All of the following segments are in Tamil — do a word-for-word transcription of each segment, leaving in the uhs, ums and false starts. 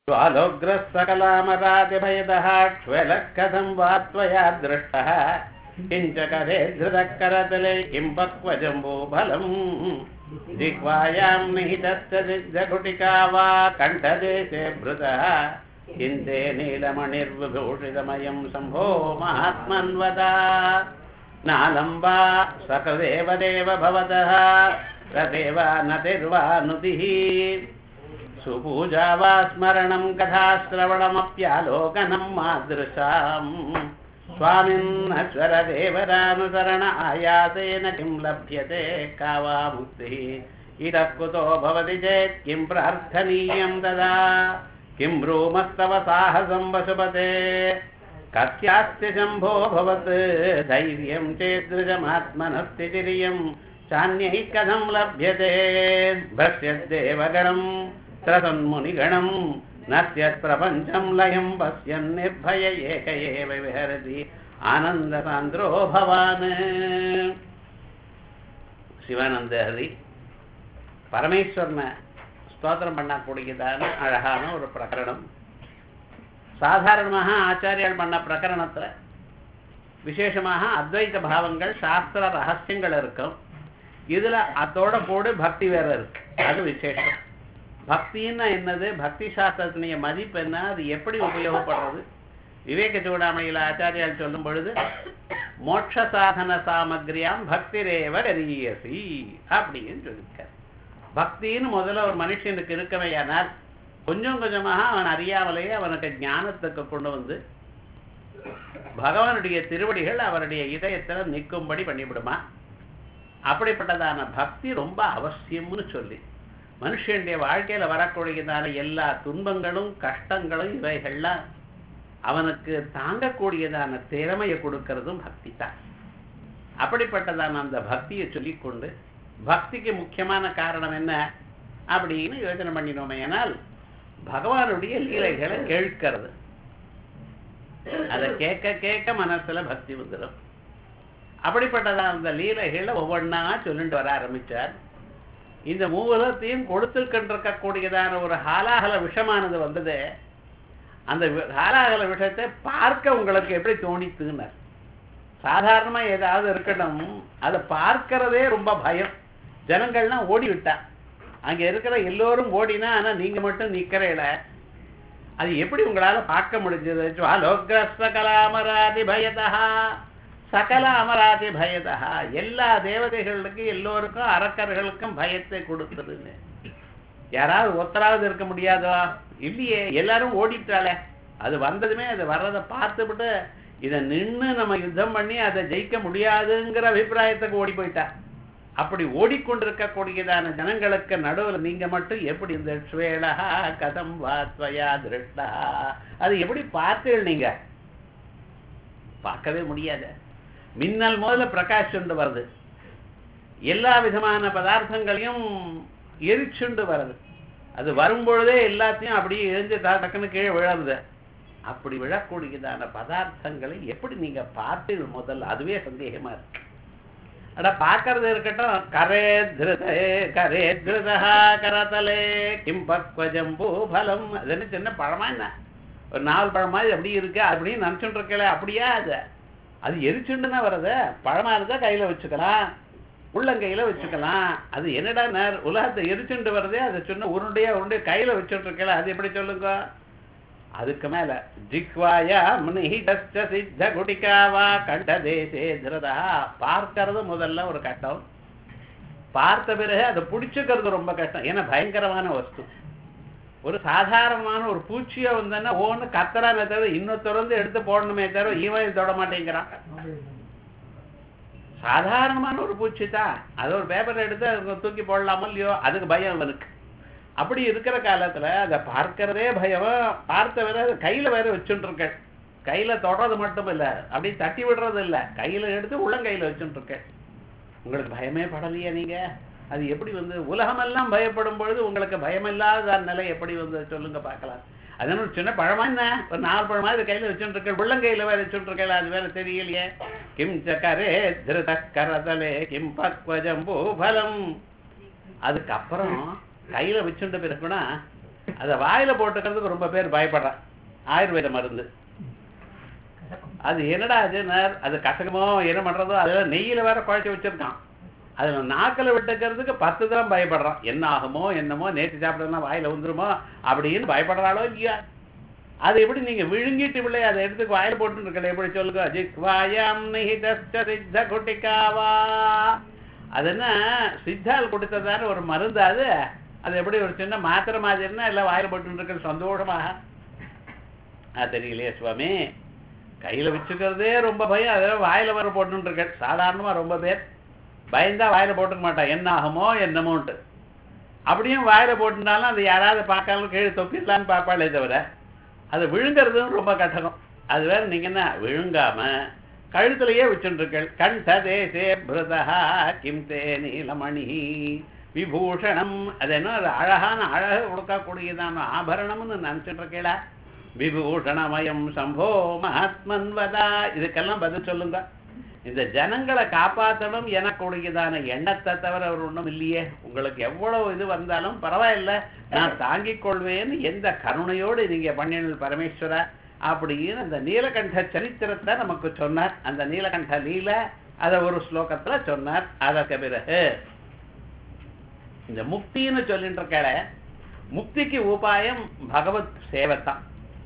ज्वालोग्रस्तकलामरातिभयदः क्ष्वेलकथं वा त्वया दृष्टः किञ्च करे धृतः करतले किं पक्वजम्बूफलम् जिह्वायां निहितस्य सिद्धकुटिका वा कण्ठदेशे भृतः किन्ते नीलमणिर्विभूषितमयं शम्भो महात्मन्वदा नालं वा सकृदेव देव भवतः तदेव नतिर्वा नुतिः सुपूजा वा स्मरणं कथाश्रवणमप्यालोकनं मादृशाम् स्वामिन्नश्वरदेवरानुसरण आयासेन किं लभ्यते का वा मुक्तिः इतः कुतो भवति चेत् किं प्रार्थनीयं तदा किं ब्रूमस्तव साहसं वसुपते कस्यास्ति शम्भो भवत् धैर्यं चेदृशमात्मनस्थितिरियं चान्यैः कथं लभ्यते भस्यद्देवगणं त्रसन्मुनिगणं नश्यत् प्रपञ्चं लयं पश्यन् निर्भय एक एव विहरति आनन्दसान्द्रो भवान्. சிவானந்தஹரி பரமேஸ்வரனை ஸ்தோத்திரம் பண்ணக்கூடியதான அழகான ஒரு பிரகரணம். சாதாரணமாக ஆச்சாரியால் பண்ண பிரகரணத்தில் விசேஷமாக அத்வைத பாவங்கள் சாஸ்திர ரகசியங்கள் இருக்கும். இதில் அதோட போடு பக்தி வேற இருக்கு. அது விசேஷம். பக்தின்னா என்னது, பக்தி சாஸ்திரத்தினுடைய மதிப்பு என்ன, அது எப்படி உபயோகப்படுறது. விவேக சூடாமணியில் ஆச்சாரியால் சொல்லும் பொழுது மோட்ச சாதன சாமகிரியாம் பக்திரேவ கரியசி அப்படின்னு சொல்லியிருக்கார். பக்தின்னு முதல்ல ஒரு மனுஷனுக்கு இருக்கவையானால் கொஞ்சம் கொஞ்சமாக அவன் அறியாமலேயே அவனுக்கு ஞானத்துக்கு கொண்டு வந்து பகவானுடைய திருவடிகள் அவருடைய இதயத்தில் நிற்கும்படி பண்ணிவிடுமா. அப்படிப்பட்டதான பக்தி ரொம்ப அவசியம்னு சொல்லி மனுஷனுடைய வாழ்க்கையில் வரக்கூடியதான எல்லா துன்பங்களும் கஷ்டங்களும் இவைகள்லாம் அவனுக்கு தாங்கக்கூடியதான திறமையை கொடுக்கறதும் பக்தி தான். அப்படிப்பட்டதான அந்த பக்தியை சொல்லிக்கொண்டு பக்திக்கு முக்கியமான காரணம் என்ன அப்படின்னு யோசனை பண்ணினோமே ஆனால் பகவானுடைய லீலைகளை கேட்கிறது. அதை கேட்க கேட்க மனசுல பக்தி வந்துடும். அப்படிப்பட்டதான அந்த லீலைகளை ஒவ்வொன்றா சொல்லிட்டு வர ஆரம்பிச்சார். இந்த மூலத்தையும் கொடுத்துருக்கின்றிருக்கக்கூடியதான ஒரு ஹாலாகல விஷமானது வந்தது. அந்த ஹாலாகல விஷயத்தை பார்க்க உங்களுக்கு எப்படி தோணித்துன்னார். சாதாரணமா ஏதாவது இருக்கட்டும், அதை பார்க்கறதே ரொம்ப பயம். ஜனங்கள்லாம் ஓடி விட்டா, அங்க இருக்கிற எல்லோரும் ஓடினா, ஆனா நீங்க மட்டும் நிக்கிறேல, அது எப்படி உங்களால பார்க்க முடிஞ்சது. ஜுவாலோக்ரஸ்தகலாமராதி பயதா சகல அமராதி பயதா, எல்லா தேவதைகளுக்கும் எல்லோருக்கும் அரக்கர்களுக்கும் பயத்தை கொடுத்ததுன்னு. யாராவது ஒத்தராவது இருக்க முடியாதோ? இல்லையே, எல்லாரும் ஓடிட்டாளே. அது வந்ததுமே அது வர்றதை பார்த்துவிட்டு இதை நின்று நம்ம யுத்தம் பண்ணி அதை ஜெயிக்க முடியாதுங்கிற அபிப்பிராயத்துக்கு ஓடி போயிட்டா. அப்படி ஓடிக்கொண்டிருக்கக்கூடியதான ஜனங்களுக்கு நடுவில் நீங்க மட்டும் எப்படி இந்த ஸ்வேலா கதம் வாத்வயா திருஷ்டா, அது எப்படி பார்த்தீர்கள்? நீங்க பார்க்கவே முடியாது. மின்னல் முதல்ல பிரகாஷுண்டு வருது, எல்லா விதமான பதார்த்தங்களையும் எரிச்சுண்டு வருது. அது வரும்பொழுதே எல்லாத்தையும் அப்படியே எரிஞ்சு டக்குன்னு கீழே விழருது. அப்படி விழக்கூடியதான பதார்த்தங்களை எப்படி நீங்க பார்த்தீர்கள் முதல்ல? அதுவே சந்தேகமா இருக்கு. அட பார்க்கறது இருக்கட்டும். கரே திருதே கரே திருதா கரதலே கிம் பக்வஜம்பூ பலம், அது என்ன சின்ன பழமா என்ன, ஒரு நாலு பழமா அப்படி இருக்கு அப்படின்னு நினைச்சுட்டு இருக்கல. அப்படியா? அது அது எரிச்சுண்டுன்னா வர்றது. பழமா இருந்தா கையில வச்சுக்கலாம், உள்ளங்கையில வச்சுக்கலாம். அது என்னடா உலகத்தை எரிச்சுண்டு வருதே, அதை சொன்ன உருண்டையா உருண்டைய கையில வச்சுட்டு இருக்கல, அது எப்படி சொல்லுங்க. அதுக்கு மேல ஜிஹ்வாயா முனிஹிதஸ்ய சித்த குடிகாவா கண்டதேசே திருதா, பார்க்கறது முதல்ல ஒரு கஷ்டம். பார்த்த பிறகு அதை பிடிச்சுக்கிறது ரொம்ப கஷ்டம். ஏன்னா பயங்கரமான வஸ்து. ஒரு சாதாரணமான ஒரு பூச்சியா வந்தோன்னா ஒன்று கத்தராமே தவிர இன்னொருத்தர் வந்து எடுத்து போடணுமே தவிர இவன் தொட மாட்டேங்கிறான். சாதாரணமான ஒரு பூச்சி தான், அது ஒரு பேப்பர் எடுத்து தூக்கி போடலாமோ இல்லையோ, அதுக்கு பயம் அவனுக்கு. அப்படி இருக்கிற காலத்துல அதை பார்க்கறதே பயம். பார்த்த வேற கையில வேற வச்சுட்டு இருக்க, கையில தொடறது மட்டும் இல்ல, அப்படி தட்டி விடுறது இல்ல, கையில எடுத்து உள்ளங்கையில வச்சுட்டு இருக்க. உங்களுக்கு பயமே படலையா நீங்க? அது எப்படி வந்து உலகமெல்லாம் பயப்படும் பொழுது உங்களுக்கு பயமில்லாத நிலை எப்படி வந்து சொல்லுங்க பார்க்கலாம். அதனால ஒரு சின்ன பழமா என்ன, ஒரு நாலு பழமா இது கையில வச்சுட்டு இருக்க, உள்ளங்கையில வேற வச்சுட்டு இருக்கல, அது வேற தெரியலையே. கிம் சக்கரே திருத கரதலே கிம் பக்வஜம்பூ பலம். அதுக்கப்புறம் கையில வச்சுட்ட பிறகுனா அதை வாயில போட்டுக்கிறதுக்கு ரொம்ப பேர் பயப்படுறான். ஆயுர்வேத மருந்து அது என்னடா அதுன்னா அது கசகமோ என்ன பண்றதோ அதெல்லாம் நெய்யில வேற குழைச்சி வச்சிருக்கான். அதுல நாக்கில் விட்டுக்கிறதுக்கு பத்து தரம் பயப்படுறான். என்ன ஆகுமோ என்னமோ நேற்று சாப்பிட்டதுனா வாயில வந்துருமோ அப்படின்னு பயப்படுறாளோ இல்லையா? அது எப்படி நீங்க விழுங்கிட்டு பிள்ளை அதை எடுத்து வாயில போட்டு இருக்கல எப்படி சொல்லுங்க? ஜிக்வாயாம் நிஹிதஸ்ச சித்த குட்டிகாவா. அது என்ன சித்தால் கொடுத்ததான ஒரு மருந்து. அது அது எப்படி ஒரு சின்ன மாத்திரை மாதிரின்னா எல்லாம் வாயில போட்டு இருக்கிறது சந்தோஷமாக அது தெரியலையே சுவாமி. கையில வச்சுக்கிறதே ரொம்ப பயம், அதெல்லாம் வாயில வர போட்டு இருக்க. சாதாரணமா ரொம்ப பேர் பயந்தா வாயில போட்டுக்க மாட்டான், என்ன ஆகுமோ என்னமோன்ட்டு. அப்படியும் வாயில போட்டுனாலும் அது யாராவது பார்க்காம கீழே தொப்பிடலான்னு பார்ப்பாளே தவிர அது விழுங்கிறதும் ரொம்ப கட்டணம். அது வேற நீங்க என்ன விழுங்காம கழுத்துலயே வச்சுருக்கள். கண்ட தேசே பிரதா கிம் தே நீலமணி விபூஷணம். அது என்ன அது அழகான அழகு கொடுக்கக்கூடியதான ஆபரணம்னு நினைச்சிட்டு இருக்கேடா. விபூஷணமயம் சம்போ மகாத்மன் வதா. இதுக்கெல்லாம் பதில் சொல்லுங்க. இந்த ஜனங்களை காப்பாற்றணும் எனக்கூடியதான எண்ணத்தை தவிர அவர் ஒன்றும் இல்லையே. உங்களுக்கு எவ்வளவு இது வந்தாலும் பரவாயில்ல, நான் தாங்கிக் கொள்வேன்னு எந்த கருணையோடு நீங்க பண்ணினல் பரமேஸ்வரா அப்படின்னு அந்த நீலகண்ட சரித்திரத்தை நமக்கு சொன்னார். அந்த நீலகண்ட லீல அதை ஒரு ஸ்லோகத்துல சொன்னார். அதற்கு பிறகு இந்த முக்தின்னு சொல்லிட்டு இருக்க முக்திக்கு உபாயம் பகவத் சேவைத்தான்.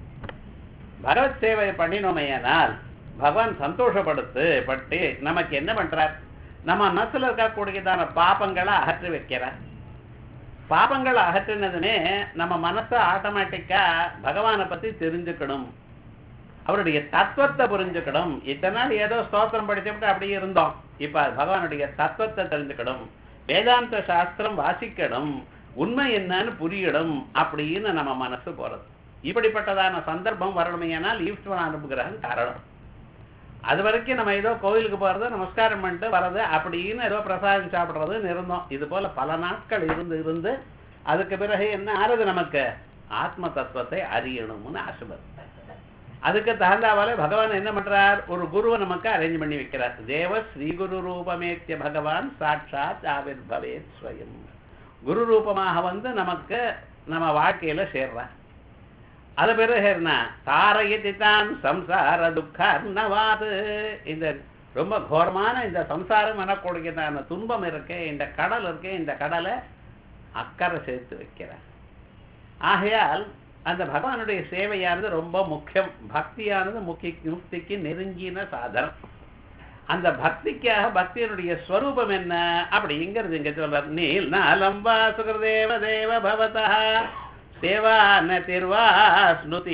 பகவத் சேவை பண்ணினோமையானால் பகவான் சந்தோஷப்படுத்து பட்டு நமக்கு என்ன பண்றார்? நம்ம மனசுல இருக்கக்கூடியதான பாபங்களை அகற்றி வைக்கிறார். பாபங்களை அகற்றினதுமே நம்ம மனசை ஆட்டோமேட்டிக்கா பகவானை பத்தி தெரிஞ்சுக்கணும், அவருடைய தத்துவத்தை புரிஞ்சுக்கணும். இத்தனை நாள் ஏதோ ஸ்தோத்திரம் படிச்சுட்டு அப்படியே இருந்தோம். இப்ப பகவானுடைய தத்துவத்தை தெரிஞ்சுக்கணும், வேதாந்த சாஸ்திரம் வாசிக்கணும், உண்மை என்னன்னு புரியணும் அப்படின்னு நம்ம மனசு போறது. இப்படிப்பட்டதான சந்தர்ப்பம் வரணுமையானால் ஈஸ்வரன் அனுப்புகிறான் காரணம். அது வரைக்கும் நம்ம ஏதோ கோவிலுக்கு போறது, நமஸ்காரம் பண்ணிட்டு வர்றது, அப்படின்னு ஏதோ பிரசாதம் சாப்பிட்றதுன்னு இருந்தோம். இது போல பல நாட்கள் இருந்து இருந்து அதுக்கு பிறகு என்ன ஆறுது? நமக்கு ஆத்ம தத்துவத்தை அறியணும்னு ஆசைப்படுது. அதுக்கு தகுந்தாவாலே பகவான் என்ன பண்றார்? ஒரு குருவை நமக்கு அரேஞ்ச் பண்ணி வைக்கிறார். தேவ ஸ்ரீ குரு ரூபமேத்திய பகவான் சாட்சாத் ஆவிர் பவேத் ஸ்வயம். குரு ரூபமாக வந்து நமக்கு நம்ம வாழ்க்கையில சேர்றார். அது பிறகு என்ன? தாரயதி தான் சம்சார துக்கர்ணவாது. இந்த ரொம்ப கோரமான இந்த சம்சாரம் எனக்கூடியதான துன்பம் இருக்கு, இந்த கடல் இருக்கு, இந்த கடலை அக்கறை சேர்த்து வைக்கிறார். ஆகையால் அந்த பகவானுடைய சேவையானது ரொம்ப முக்கியம். பக்தியானது முக்கிய முக்திக்கு நெருங்கின சாதனம். அந்த பக்திக்காக பக்தியினுடைய ஸ்வரூபம் என்ன அப்படிங்கிறது இங்க சொல்றார். நீல் நாலம்பா சுகதேவ தேவ பவதா சேவா நிர்வா ஸ்னுதி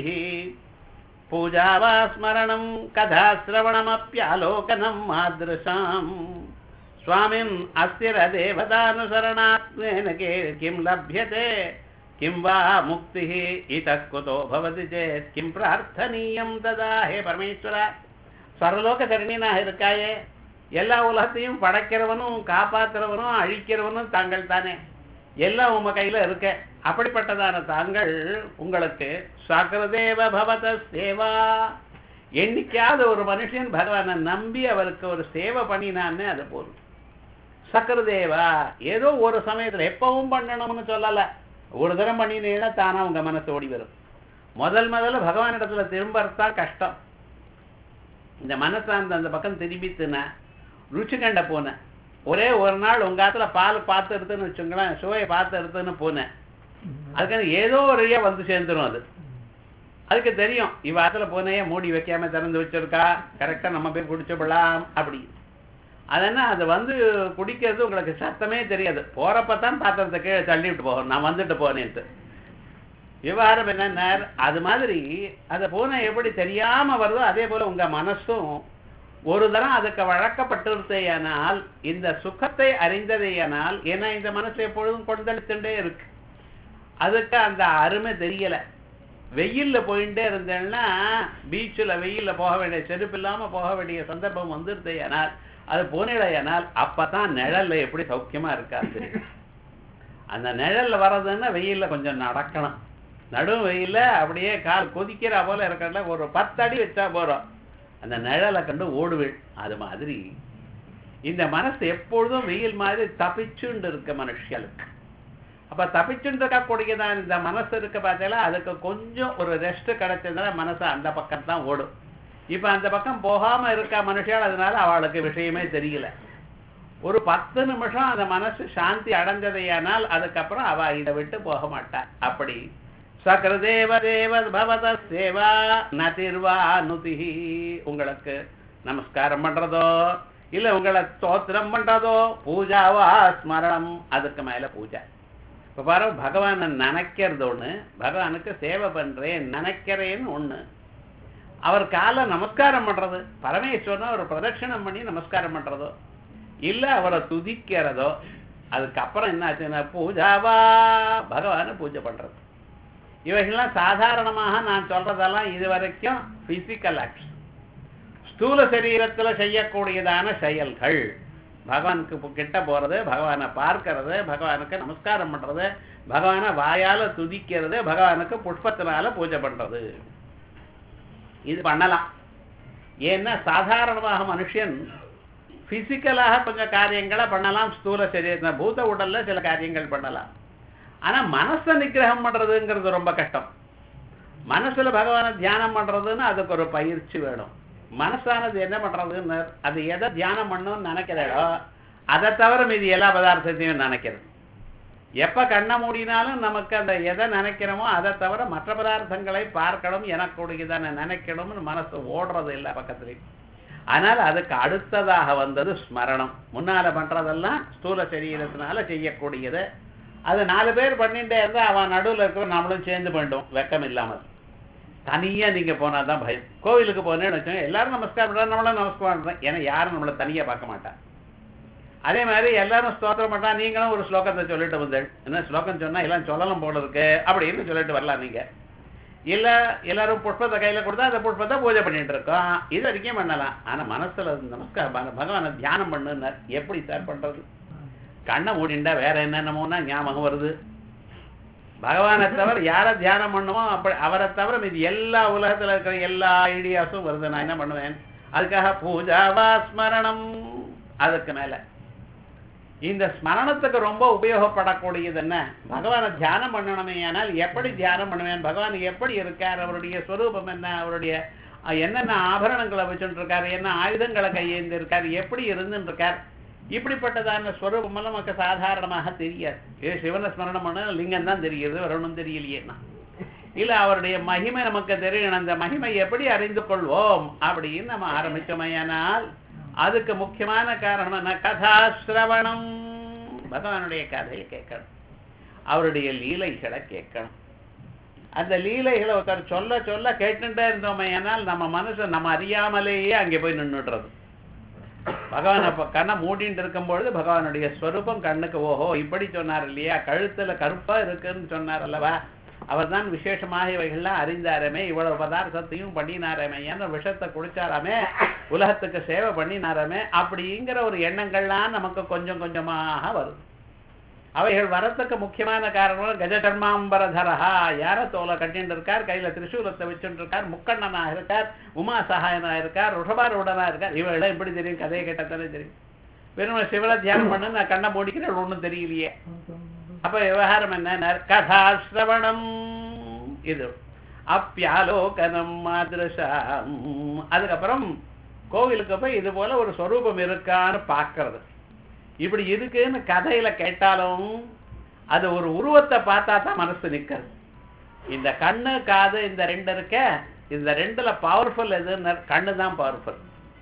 பூஜா வா ஸ்மரணம் கதா ஸ்ரவணமப்யாலோகனம் மாத்ருஷாம் ஸ்வாமின் அஸ்திர தேவதானுசரணாத்மேன கிம் லப்யதே கிம் வா முக்தி இதः குதோ பவதி சேத் கிம் பிரார்த்தனீயம் ததா. ஹே பரமேஸ்வரா, சர்வலோக தரணினாக இருக்காயே, எல்லா உலகத்தையும் படைக்கிறவனும் காப்பாற்றுறவனும் அழிக்கிறவனும் தாங்கள் தானே, எல்லாம் உங்க கையில இருக்க. அப்படிப்பட்டதான தாங்கள் உங்களுக்கு சகரதேவ பவத சேவா. என்னைக்காவது ஒரு மனுஷன் பகவானை நம்பி அவருக்கு ஒரு சேவை பண்ணினான்னு அது போதும். சக்கரதேவா ஏதோ ஒரு சமயத்துல எப்பவும் பண்ணணும்னு சொல்லல, ஒரு தரம் பண்ணினீங்கன்னா தானா உங்க மனசு ஓடி வரும். முதல் முதல்ல பகவான் இடத்துல திரும்பறதான் கஷ்டம். இந்த மனசை அந்த அந்த பக்கம் திரும்பித்துனா ருச்சி கண்ட போனேன். ஒரே ஒரு நாள் உங்க ஆத்துல பால் பார்த்து எடுத்துன்னு வச்சுங்களேன், சுவையை பார்த்து எடுத்துன்னு போனேன். அதுக்கான ஏதோ ஒரு வழியா வந்து சேர்ந்துடும். அது அதுக்கு தெரியும் இவ ஆத்துல போனே மூடி வைக்காம திறந்து வச்சிருக்கா, கரெக்டா நம்ம போய் குடிச்சுடலாம் அப்படி. அதனா அது வந்து குடிக்கிறது உங்களுக்கு சத்தமே தெரியாது. போறப்பதான் பாத்திரத்தை கீழே தள்ளிவிட்டு போகணும், நான் வந்துட்டு போனேன்ட்டு. விவகாரம் என்ன அது மாதிரி அந்த பூனை எப்படி தெரியாம வருதோ அதே போல உங்க மனசும் ஒரு தரம் அதுக்கு வழக்கப்பட்டிருந்தேயானால், இந்த சுகத்தை அறிந்ததேயானால், ஏன்னா இந்த மனசு எப்பொழுதும் கொண்டெடுத்துட்டே இருக்கு, அதுக்கு அந்த அருமை தெரியல. வெயில்ல போயிட்டே இருந்தேன்னா பீச்சில் வெயில்ல போக வேண்டிய செருப்பு இல்லாம போக வேண்டிய சந்தர்ப்பம் வந்துருந்தேயானால், அது போனிடையானால் அப்பதான் நிழல்ல எப்படி சௌக்கியமா இருக்காது. அந்த நிழல்ல வர்றதுன்னா வெயில்ல கொஞ்சம் நடக்கணும். நடும் வெயில்ல அப்படியே கால் கொதிக்கிற போல இருக்கிறதுல ஒரு பத்து அடி வச்சா போறோம், அந்த நிழலை கண்டு ஓடுவேள். அது மாதிரி இந்த மனசு எப்பொழுதும் வெயில் மாதிரி தப்பிச்சுண்டு இருக்க மனுஷர்களுக்கு அப்ப தப்பிச்சுட்டு இருக்கக்கூடியதான் இந்த மனசு இருக்க பார்த்தீங்களா, அதுக்கு கொஞ்சம் ஒரு ரெஸ்ட் கிடைச்சதுனால மனசு அந்த பக்கம் தான் ஓடும். இப்ப அந்த பக்கம் போகாம இருக்கா மனுஷால், அதனால அவளுக்கு விஷயமே தெரியல. ஒரு பத்து நிமிஷம் அந்த மனசு சாந்தி அடைஞ்சதையானால் அதுக்கப்புறம் அவ இதை விட்டு போக மாட்டா. அப்படி சக்ரதேவ தேவ பவத சேவா நதிர்வா நுதிஹி, உங்களுக்கு நமஸ்காரம் பண்றதோ இல்ல உங்களை ஸ்தோத்திரம் பண்றதோ பூஜாவா ஸ்மரணம், அதுக்கு மேல பூஜை. இப்ப பாரு, பகவானை நினைக்கிறது ஒண்ணு, பகவானுக்கு சேவை பண்றேன் நினைக்கிறேன்னு ஒண்ணு. அவர் காலை நமஸ்காரம் பண்றது, பரமேஸ்வரனை ஒரு பிரதட்சணம் பண்ணி நமஸ்காரம் பண்றதோ இல்ல அவரை துதிக்கிறதோ, அதுக்கப்புறம் என்ன ஆச்சுன்னா பூஜாவா பகவானை பூஜை பண்றது. இவைகள்லாம் சாதாரணமாக நான் சொல்றதெல்லாம் இது வரைக்கும் பிசிக்கல் ஆக்ஷன், ஸ்தூல சரீரத்துல செய்யக்கூடியதான செயல்கள். பகவானுக்கு கிட்ட போறது, பகவானை பார்க்கறது, பகவானுக்கு நமஸ்காரம் பண்றது, பகவானை வாயால துதிக்கிறது, பகவானுக்கு புஷ்பத்தினால பூஜை பண்றது, இது பண்ணலாம். ஏன்னா சாதாரணமாக மனுஷன் பிசிக்கலாக கொஞ்சம் காரியங்களை பண்ணலாம், ஸ்தூல சரீர பூத உடல்ல சில காரியங்கள் பண்ணலாம். ஆனா மனசை நிகிரகம் பண்றதுங்கிறது ரொம்ப கஷ்டம். மனசுல பகவானை தியானம் பண்றதுன்னு அதுக்கு ஒரு பயிற்சி வேணும். மனசானது என்ன பண்றதுன்னு, அது எதை தியானம் பண்ணணும்னு நினைக்கிறதோ அதை தவிர மீதி எல்லா பதார்த்தத்தையும் நினைக்கிறது. எப்ப கண்ணை மூடினாலும் நமக்கு அந்த எதை நினைக்கிறோமோ அதை தவிர மற்ற பதார்த்தங்களை பார்க்கணும், எனக்குடையதான நினைக்கணும்னு மனசு ஓடுறது இல்லை பக்கத்துலேயும். அதனால அதுக்கு அடுத்ததாக வந்தது ஸ்மரணம். முன்னால பண்றதெல்லாம் ஸ்தூல சரீரத்தினால செய்யக்கூடியது. அது நாலு பேர் பண்ணிட்டே இருந்தா அவன் நடுவில் இருக்கிற நம்மளும் சேர்ந்து பண்ணிட்டோம் வெக்கம் இல்லாமல். தனியா நீங்க போனாதான் பயம். கோவிலுக்கு போனேன்னு வச்சோங்க, எல்லாரும் நமஸ்காரம் பண்றா, நம்மளும் நமஸ்காரம் பண்றோம், ஏன்னா யாரும் நம்மளை தனியா பார்க்க மாட்டான். அதே மாதிரி எல்லாரும் ஸ்தோத்திரம் பண்றா, நீங்களும் ஒரு ஸ்லோகத்தை சொல்லிட்டு வந்தேன், என்ன ஸ்லோகம் சொன்னா எல்லாம் சொல்லலாம் போல இருக்கு அப்படின்னு சொல்லிட்டு வரலாம். நீங்க இல்ல எல்லாரும் புஷ்பத்தை கையில கொடுத்தா அந்த புஷ்பத்தை பூஜை பண்ணிட்டு இருக்கோம், இது வரைக்கும் பண்ணலாம். ஆனா மனசுல நமஸ்காரம் பகவானை தியானம் பண்ணுன்னு எப்படி சார் பண்றது? கண்ணை மூடிண்டா வேற என்னென்னமோன்னா ஞாபகம் வருது. பகவானை தவிர யாரை தியானம் பண்ணுமோ அப்படி அவரை தவிர இது எல்லா உலகத்துல இருக்கிற எல்லா ஐடியாஸும் வருது. நான் என்ன பண்ணுவேன்? அதுக்காக பூஜாவா ஸ்மரணம். அதுக்கு மேல இந்த ஸ்மரணத்துக்கு ரொம்ப உபயோகப்படக்கூடியது என்ன? பகவானை தியானம் பண்ணணுமே. ஆனால் எப்படி தியானம் பண்ணுவேன்? பகவான் எப்படி இருக்கார், அவருடைய ஸ்வரூபம் என்ன, அவருடைய என்னென்ன ஆபரணங்களை வச்சுட்டு இருக்காரு, என்ன ஆயுதங்களை கையேந்து இருக்காரு, எப்படி இருந்துட்டு இருக்கார், இப்படிப்பட்டதான ஸ்வரூபம் நமக்கு சாதாரணமாக தெரியாது. ஏ சிவனை ஸ்மரணம் பண்ண லிங்கம் தான் தெரியுது, வரணும் தெரியலையேன்னா. இல்ல அவருடைய மகிமை நமக்கு தெரியணும். அந்த மகிமை எப்படி அறிந்து கொள்வோம் அப்படின்னு நம்ம ஆரம்பிச்சோமையானால் அதுக்கு முக்கியமான காரணம் என்ன? கதாசிரவணம். பகவானுடைய கதையை கேட்கணும், அவருடைய லீலைகளை கேட்கணும். அந்த லீலைகளை ஒருத்தர் சொல்ல சொல்ல கேட்டுட்டே இருந்தோமையானால் நம்ம மனசு நம்ம அறியாமலேயே அங்கே போய் நின்றுடுறது. பகவான் அப்ப கண்ணை மூடிட்டு இருக்கும் பொழுது பகவானுடைய ஸ்வரூபம் கண்ணுக்கு ஓஹோ இப்படி சொன்னார் இல்லையா, கழுத்துல கருப்பா இருக்குன்னு சொன்னார் அல்லவா, அவர் தான் விசேஷமாக இவைகள்லாம் அறிந்தாரமே, இவ்வளவு பதார்த்தத்தையும் பண்ணினாரமே, ஏன்னா விஷத்தை குடிச்சாராமே, உலகத்துக்கு சேவை பண்ணினாரமே, அப்படிங்கிற ஒரு எண்ணங்கள்லாம் நமக்கு கொஞ்சம் கொஞ்சமாக வருது. அவைகள் வரத்துக்கு முக்கியமான காரணம் கஜடர்மாம்பரதரஹா, யார தோலை கட்டின்னு இருக்கார், கையில திரிசூலத்தை வச்சுட்டு இருக்கார், முக்கண்ணனாக இருக்கார், உமா சகாயனா இருக்கார், ருஷபாரூடனா இருக்கார். இவெல்லாம் எப்படி தெரியும்? கதையை கேட்டத்தானே தெரியும். வெறும் சிவனை தியானம் பண்ணு நான் கண்ணை மூடிக்கிறேன் ஒன்றும் தெரியலையே. அப்ப விவகாரம் என்ன? கதாசிரவணம். இது அப்பியாலோகனம் மாதிரசாம். அதுக்கப்புறம் கோவிலுக்கு போய் இது போல ஒரு ஸ்வரூபம் இருக்கான்னு பார்க்கறது. இப்படி இருக்குன்னு கதையில கேட்டாலும் அது ஒரு உருவத்தை பார்த்தா தான் மனசு நிற்கிறது. இந்த கண்ணு காது இந்த ரெண்டு இருக்க, இந்த ரெண்டுல பவர்ஃபுல் எதுன்னு கண்ணு தான் பவர்ஃபுல்.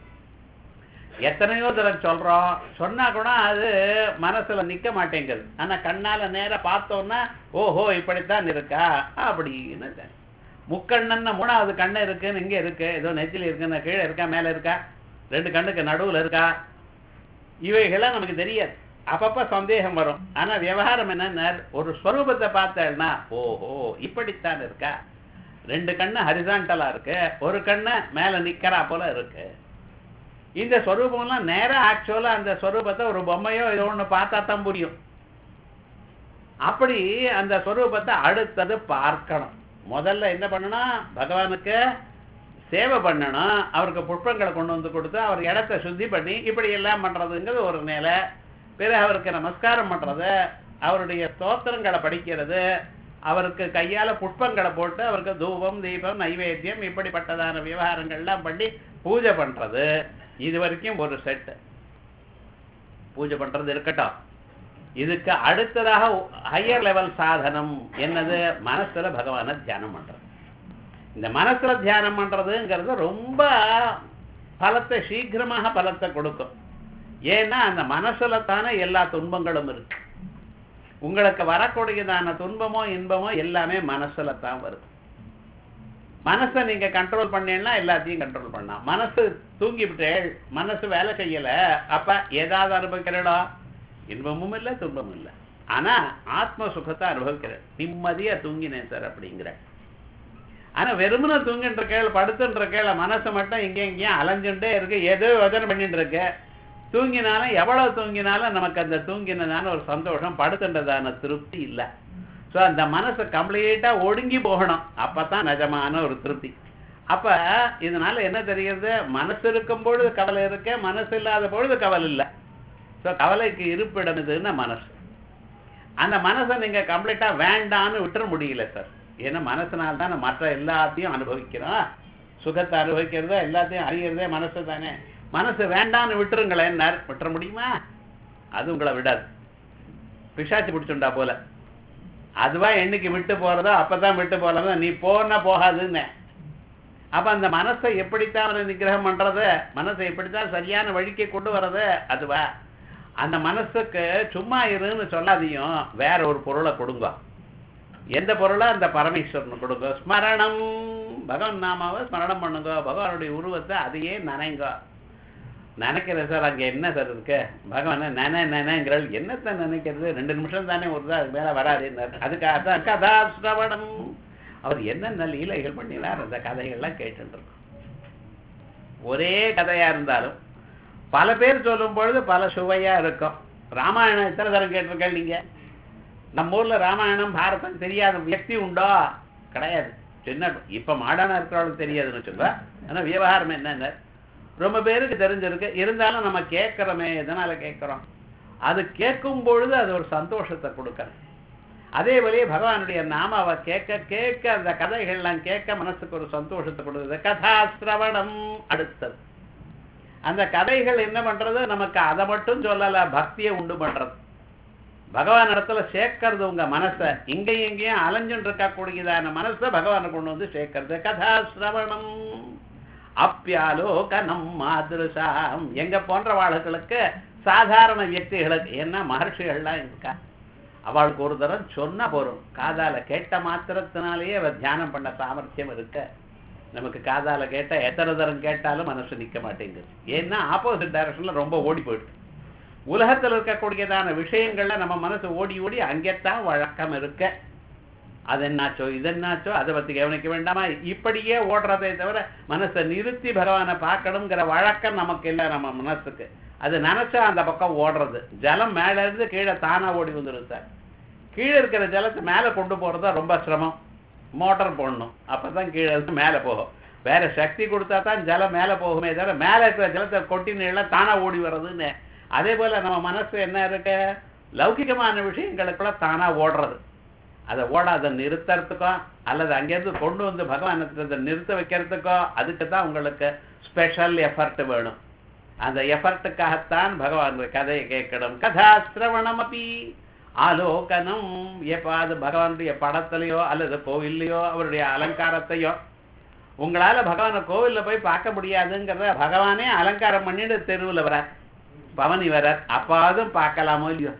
எத்தனையோ தரம் சொல்றோம், சொன்னா கூட அது மனசுல நிக்க மாட்டேங்குது. ஆனா கண்ணால நேர பார்த்தோம்னா ஓஹோ இப்படித்தான் இருக்கா அப்படின்னு. முக்கண்ணன்னு மூணாவது கண்ணு இருக்குன்னு இங்க இருக்கு, ஏதோ நெத்தில இருக்குன்னு கீழே இருக்கா மேல இருக்கா, ரெண்டு கண்ணுக்கு நடுவுல இருக்கா, இவைகள்லாம் நமக்கு தெரியாது. அப்பப்ப சந்தேகம் வரும். ஆனா விவகாரம் என்ன? ஒரு ஸ்வரூபத்தை பார்த்தேன்னா ஓஹோ இப்படித்தான் இருக்கா, ரெண்டு கண்ணு ஹரிசாண்டலா இருக்கு, ஒரு கண்ணு மேல நிக்கிறா போல இருக்கு. இந்த ஸ்வரூபம்லாம் நேரா ஆக்சுவலா அந்த ஸ்வரூபத்தை ஒரு பொம்மையோ ஏதோ ஒண்ணு பார்த்தா தான் புரியும். அப்படி அந்த ஸ்வரூபத்தை அடுத்தது பார்க்கணும். முதல்ல என்ன பண்ணணும்? பகவானுக்கு சேவை பண்ணணும், அவருக்கு புஷ்பங்களை கொண்டு வந்து கொடுத்து அவர் இடத்தை சுத்தி பண்ணி இப்படி எல்லாம் பண்றதுங்கிறது ஒரு நிலை. பிறகு அவருக்கு நமஸ்காரம் பண்றது, அவருடைய ஸ்தோத்திரங்களை படிக்கிறது, அவருக்கு கையால புஷ்பங்களை போட்டு அவருக்கு தூபம் தீபம் நைவேத்தியம் இப்படிப்பட்டதான விவகாரங்கள்லாம் பண்ணி பூஜை பண்றது, இது வரைக்கும் ஒரு செட்டு. பூஜை பண்றது இருக்கட்டும். இதுக்கு அடுத்ததாக ஹையர் லெவல் சாதனம் என்னது? மனசுல பகவானை தியானம் பண்றது. இந்த மனசுல தியானம் பண்றதுங்கிறது ரொம்ப பலத்தை, சீக்கிரமாக பலத்தை கொடுக்கும். ஏன்னா அந்த மனசுல தானே எல்லா துன்பங்களும் இருக்கு. உங்களுக்கு வரக்கூடியதான துன்பமோ இன்பமோ எல்லாமே மனசுல தான் வருது. மனசை நீங்க கண்ட்ரோல் பண்ணீங்கன்னா எல்லாத்தையும் கண்ட்ரோல் பண்ணலாம். மனசு தூங்கிவிட்டு மனசு வேலை செய்யல, அப்ப ஏதாவது அனுபவிக்கிறடா? இன்பமும் இல்லை துன்பமும் இல்லை. ஆனா ஆத்ம சுகத்தை அனுபவிக்கிற, நிம்மதியா தூங்கினேன் சார் அப்படிங்கிற. ஆனா வெறுமனை தூங்கின்ற கேள், படுத்துன்ற கேள, மனசு மட்டும் இங்கே இங்கேயும் அலைஞ்சுட்டே இருக்கு, ஏதோ யோஜனை பண்ணிட்டு இருக்கு. தூங்கினாலும் எவ்வளவு தூங்கினாலும் நமக்கு அந்த தூங்கினதான ஒரு சந்தோஷம், படுத்துன்றதான திருப்தி இல்லை. ஸோ அந்த மனசு கம்ப்ளீட்டா ஒடுங்கி போகணும், அப்பதான் நிஜமான ஒரு திருப்தி. அப்ப இதனால என்ன தெரிகிறது? மனசு இருக்கும் பொழுது கவலை இருக்க, மனசு இல்லாத பொழுது கவலை இல்லை. ஸோ கவலைக்கு இருப்பிடம் இதுன்னா மனசு. அந்த மனசை நீங்க கம்ப்ளீட்டா வேண்டான்னு விட்டுற முடியல சார். ஏன்னா மனசுனால தான் மற்ற எல்லாத்தையும் அனுபவிக்கிறோம். சுகத்தை அனுபவிக்கிறதோ எல்லாத்தையும் அறிகிறதே மனசு தானே. மனசு வேண்டான்னு விட்டுருங்களேன், விட்டுற முடியுமா? அது உங்களை விடாது. பிசாச்சு பிடிச்சுண்டா போல, அதுவா என்னைக்கு விட்டு போறதோ அப்பதான் விட்டு போறதோ, நீ போனா போகாதுன்னு. அப்ப அந்த மனசை எப்படித்தான் நிகிரகம் பண்றது, மனசை எப்படித்தான் சரியான வழிக்கு கொண்டு வர்றது, அதுவா அந்த மனசுக்கு சும்மா இருன்னு சொல்லாதையும் வேற ஒரு பொருளை கொடுங்க. எந்த பொருளை? அந்த பரமேஸ்வரன் கொடுங்க. ஸ்மரணம், பகவான் நாமாவை ஸ்மரணம் பண்ணுங்க, பகவானுடைய உருவத்தை அதையே நினைங்க. நினைக்கிற சார் அங்கே என்ன சார் இருக்கு? பகவான நினை நினைங்கிறாள். என்னத்தை நினைக்கிறது? ரெண்டு நிமிஷம் தானே வருதா, அதுக்கு மேலே வராது. அதுக்காக தான் கதா சிரவணம். அவர் என்னென்ன லீலைகள் பண்ணினார் அந்த கதைகள்லாம் கேட்டுருக்கோம். ஒரே கதையா இருந்தாலும் பல பேர் சொல்லும் பொழுது பல சுவையா இருக்கும். ராமாயணம் எத்தனை தரம் கேட்டிருக்கேன் நீங்க? நம்ம ஊர்ல ராமாயணம் பாரதம் தெரியாத வியக்தி உண்டோ? கிடையாது. சின்ன இப்ப மாடானா இருக்கிறவங்களுக்கு தெரியாதுன்னு சொல்ல. ஆனா விவகாரம் என்னென்ன ரொம்ப பேருக்கு தெரிஞ்சிருக்கு. இருந்தாலும் நம்ம கேட்கிறோமே, எதனால கேட்கிறோம்? அது கேட்கும் பொழுது அது ஒரு சந்தோஷத்தை கொடுக்கணும். அதே வழியே பகவானுடைய நாமாவை கேட்க கேட்க அந்த கதைகள்லாம் கேட்க மனசுக்கு ஒரு சந்தோஷத்தை கொடுக்குது. கதா சிரவணம். அடுத்தது அந்த கதைகள் என்ன பண்றது? நமக்கு அதை மட்டும் சொல்லல, பக்தியை உண்டு பண்றது. பகவான் இடத்துல சேர்க்கறது உங்க மனசை. இங்கேயும் இங்கேயும் அலைஞ்சுட்டு இருக்கக்கூடியதான மனசை பகவானை கொண்டு வந்து சேர்க்கறது. கதா சிரவணம் அப்பியாலோகனம் மாதிருஷாம். எங்க போன்ற வாழ்களுக்கு, சாதாரண வியக்திகளுக்கு, என்ன மகர்ஷிகள்லாம் இருக்கா, அவளுக்கு ஒரு தரம் சொன்னா போறோம். காதால கேட்ட மாத்திரத்தினாலேயே அவ தியானம் பண்ண சாமர்த்தியம் இருக்க. நமக்கு காதால கேட்ட எத்தனை தரம் கேட்டாலும் மனசு நிக்க மாட்டேங்குது. ஏன்னா ஆப்போசிட் டைரக்ஷன்ல ரொம்ப ஓடி போயிடுது. உலகத்தில் இருக்கக்கூடியதான விஷயங்கள்ல நம்ம மனசு ஓடி ஓடி அங்கேத்தான் வழக்கம் இருக்க. அது என்னாச்சோ இது என்னாச்சோ அதை பத்தி கவனிக்க வேண்டாமா, இப்படியே ஓடுறதை தவிர மனசை நிறுத்தி பகவானை பார்க்கணுங்கிற வழக்கம் நமக்கு இல்லை. நம்ம மனசுக்கு அது நினைச்சா அந்த பக்கம் ஓடுறது. ஜலம் மேல இருந்து கீழே தானா ஓடி வந்துடும் சார். கீழே இருக்கிற ஜலத்தை மேலே கொண்டு போறதா ரொம்ப சிரமம். மோட்டர் போடணும், அப்பதான் கீழே இருந்து மேலே போகும். வேற சக்தி கொடுத்தா தான் ஜலம் மேலே போகுமே தவிர மேலே இருக்கிற ஜலத்தை கொட்டினெல்லாம் தானா ஓடி வர்றதுன்னு. அதே போல நம்ம மனசு என்ன இருக்கு, லௌகிகமான விஷயங்களுக்குள்ள தானா ஓடுறது. அதை ஓட அதை நிறுத்துறதுக்கோ அல்லது அங்கேருந்து கொண்டு வந்து பகவானத்தை நிறுத்த வைக்கிறதுக்கோ அதுக்கு தான் உங்களுக்கு ஸ்பெஷல் எஃபர்ட் வேணும். அந்த எஃபர்ட்டுக்காகத்தான் பகவான் கதையை கேட்கணும். கதா சிரவணம் அப்படி ஆலோகனம். எப்போ அது பகவானுடைய படத்திலையோ அல்லது கோவில்லையோ அவருடைய அலங்காரத்தையோ, உங்களால பகவானை கோவில்ல போய் பார்க்க முடியாதுங்கிறத பகவானே அலங்காரம் பண்ணிட்டு தெருவில் வர பவனி வர அப்பாதும் பார்க்கலாமோ இல்லையோ?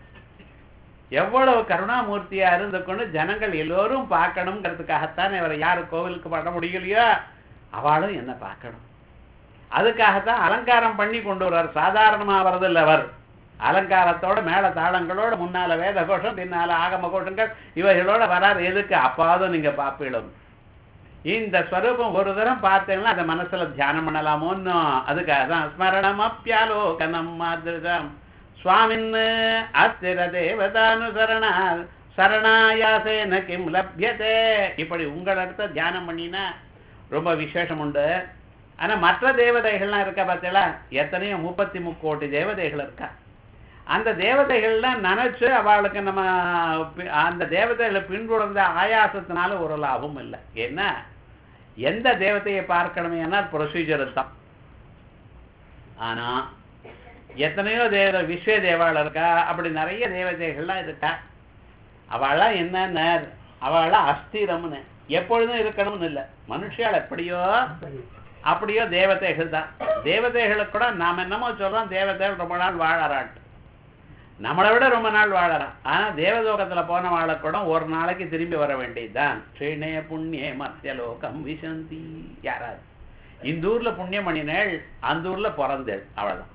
எவ்வளவு கருணாமூர்த்தியா இருந்து கொண்டு ஜனங்கள் எல்லோரும் பார்க்கணுங்கிறதுக்காகத்தான் இவரை யாரு கோவிலுக்கு பண்ண முடியலையோ அவளும் என்ன பார்க்கணும். அதுக்காகத்தான் அலங்காரம் பண்ணி கொண்டு வருவார். சாதாரணமா வரதில்லை அவர். அலங்காரத்தோட மேல தாளங்களோட முன்னால வேத கோஷம் பின்னால ஆகம கோஷங்கள் இவைகளோட வராது. எதுக்கு? அப்பாதும் நீங்க பார்ப்பிடும். இந்த ஸ்வரூபம் ஒரு தரம் பார்த்தீங்கன்னா அந்த மனசுல தியானம் பண்ணலாமோன்னு. அதுக்காக தான் ஸ்மரணம் அப்பியாலோகனம் மாதிரிதான் சுவாமின் அஸ்திர தேவதானுசரணா சரணாயாசேன கிம் லப்யதே. இப்படி உங்களிடத்த தியானம் பண்ணினா ரொம்ப விசேஷம் உண்டு. ஆனா மற்ற தேவதைகள்லாம் இருக்கா பார்த்தீங்களா? எத்தனையோ முப்பத்தி முக்கோடி தேவதைகள் இருக்கா. அந்த தேவதைகள்லாம் நினைச்சு அவளுக்கு நம்ம அந்த தேவதைகளை பின்தொடர்ந்த ஆயாசத்தினால ஒரு லாபம் இல்லை. ஏன்னா எந்த தேவதையை பார்க்கணுமே ப்ரொசீஜர் தான். ஆனா எத்தனையோ தேவ விஸ்வ தேவாள் இருக்கா, அப்படி நிறைய தேவதைகள்லாம் இருக்கா. அவள்லாம் என்னன்னு அவள்லாம் அஸ்திரம்னு எப்பொழுதும் இருக்கணும்னு இல்லை. மனுஷால் எப்படியோ அப்படியோ தேவதைகள் தான். தேவதைகளுக்கு கூட நாம் என்னமோ சொல்றோம் தேவதைகள் ரொம்ப நாள் வாழறான்ட்டு, நம்மளை விட ரொம்ப நாள் வாழறான். ஆனா தேவலோகத்துல போன வாழ கூட ஒரு நாளைக்கு திரும்பி வர வேண்டியதுதான். ஸ்ரீனே புண்ணிய மத்தியலோகம் விசந்தி. யாராவது இந்த ஊர்ல புண்ணியம் பண்ணினேள், அந்த ஊர்ல பிறந்தேள், அவ்வளவுதான்.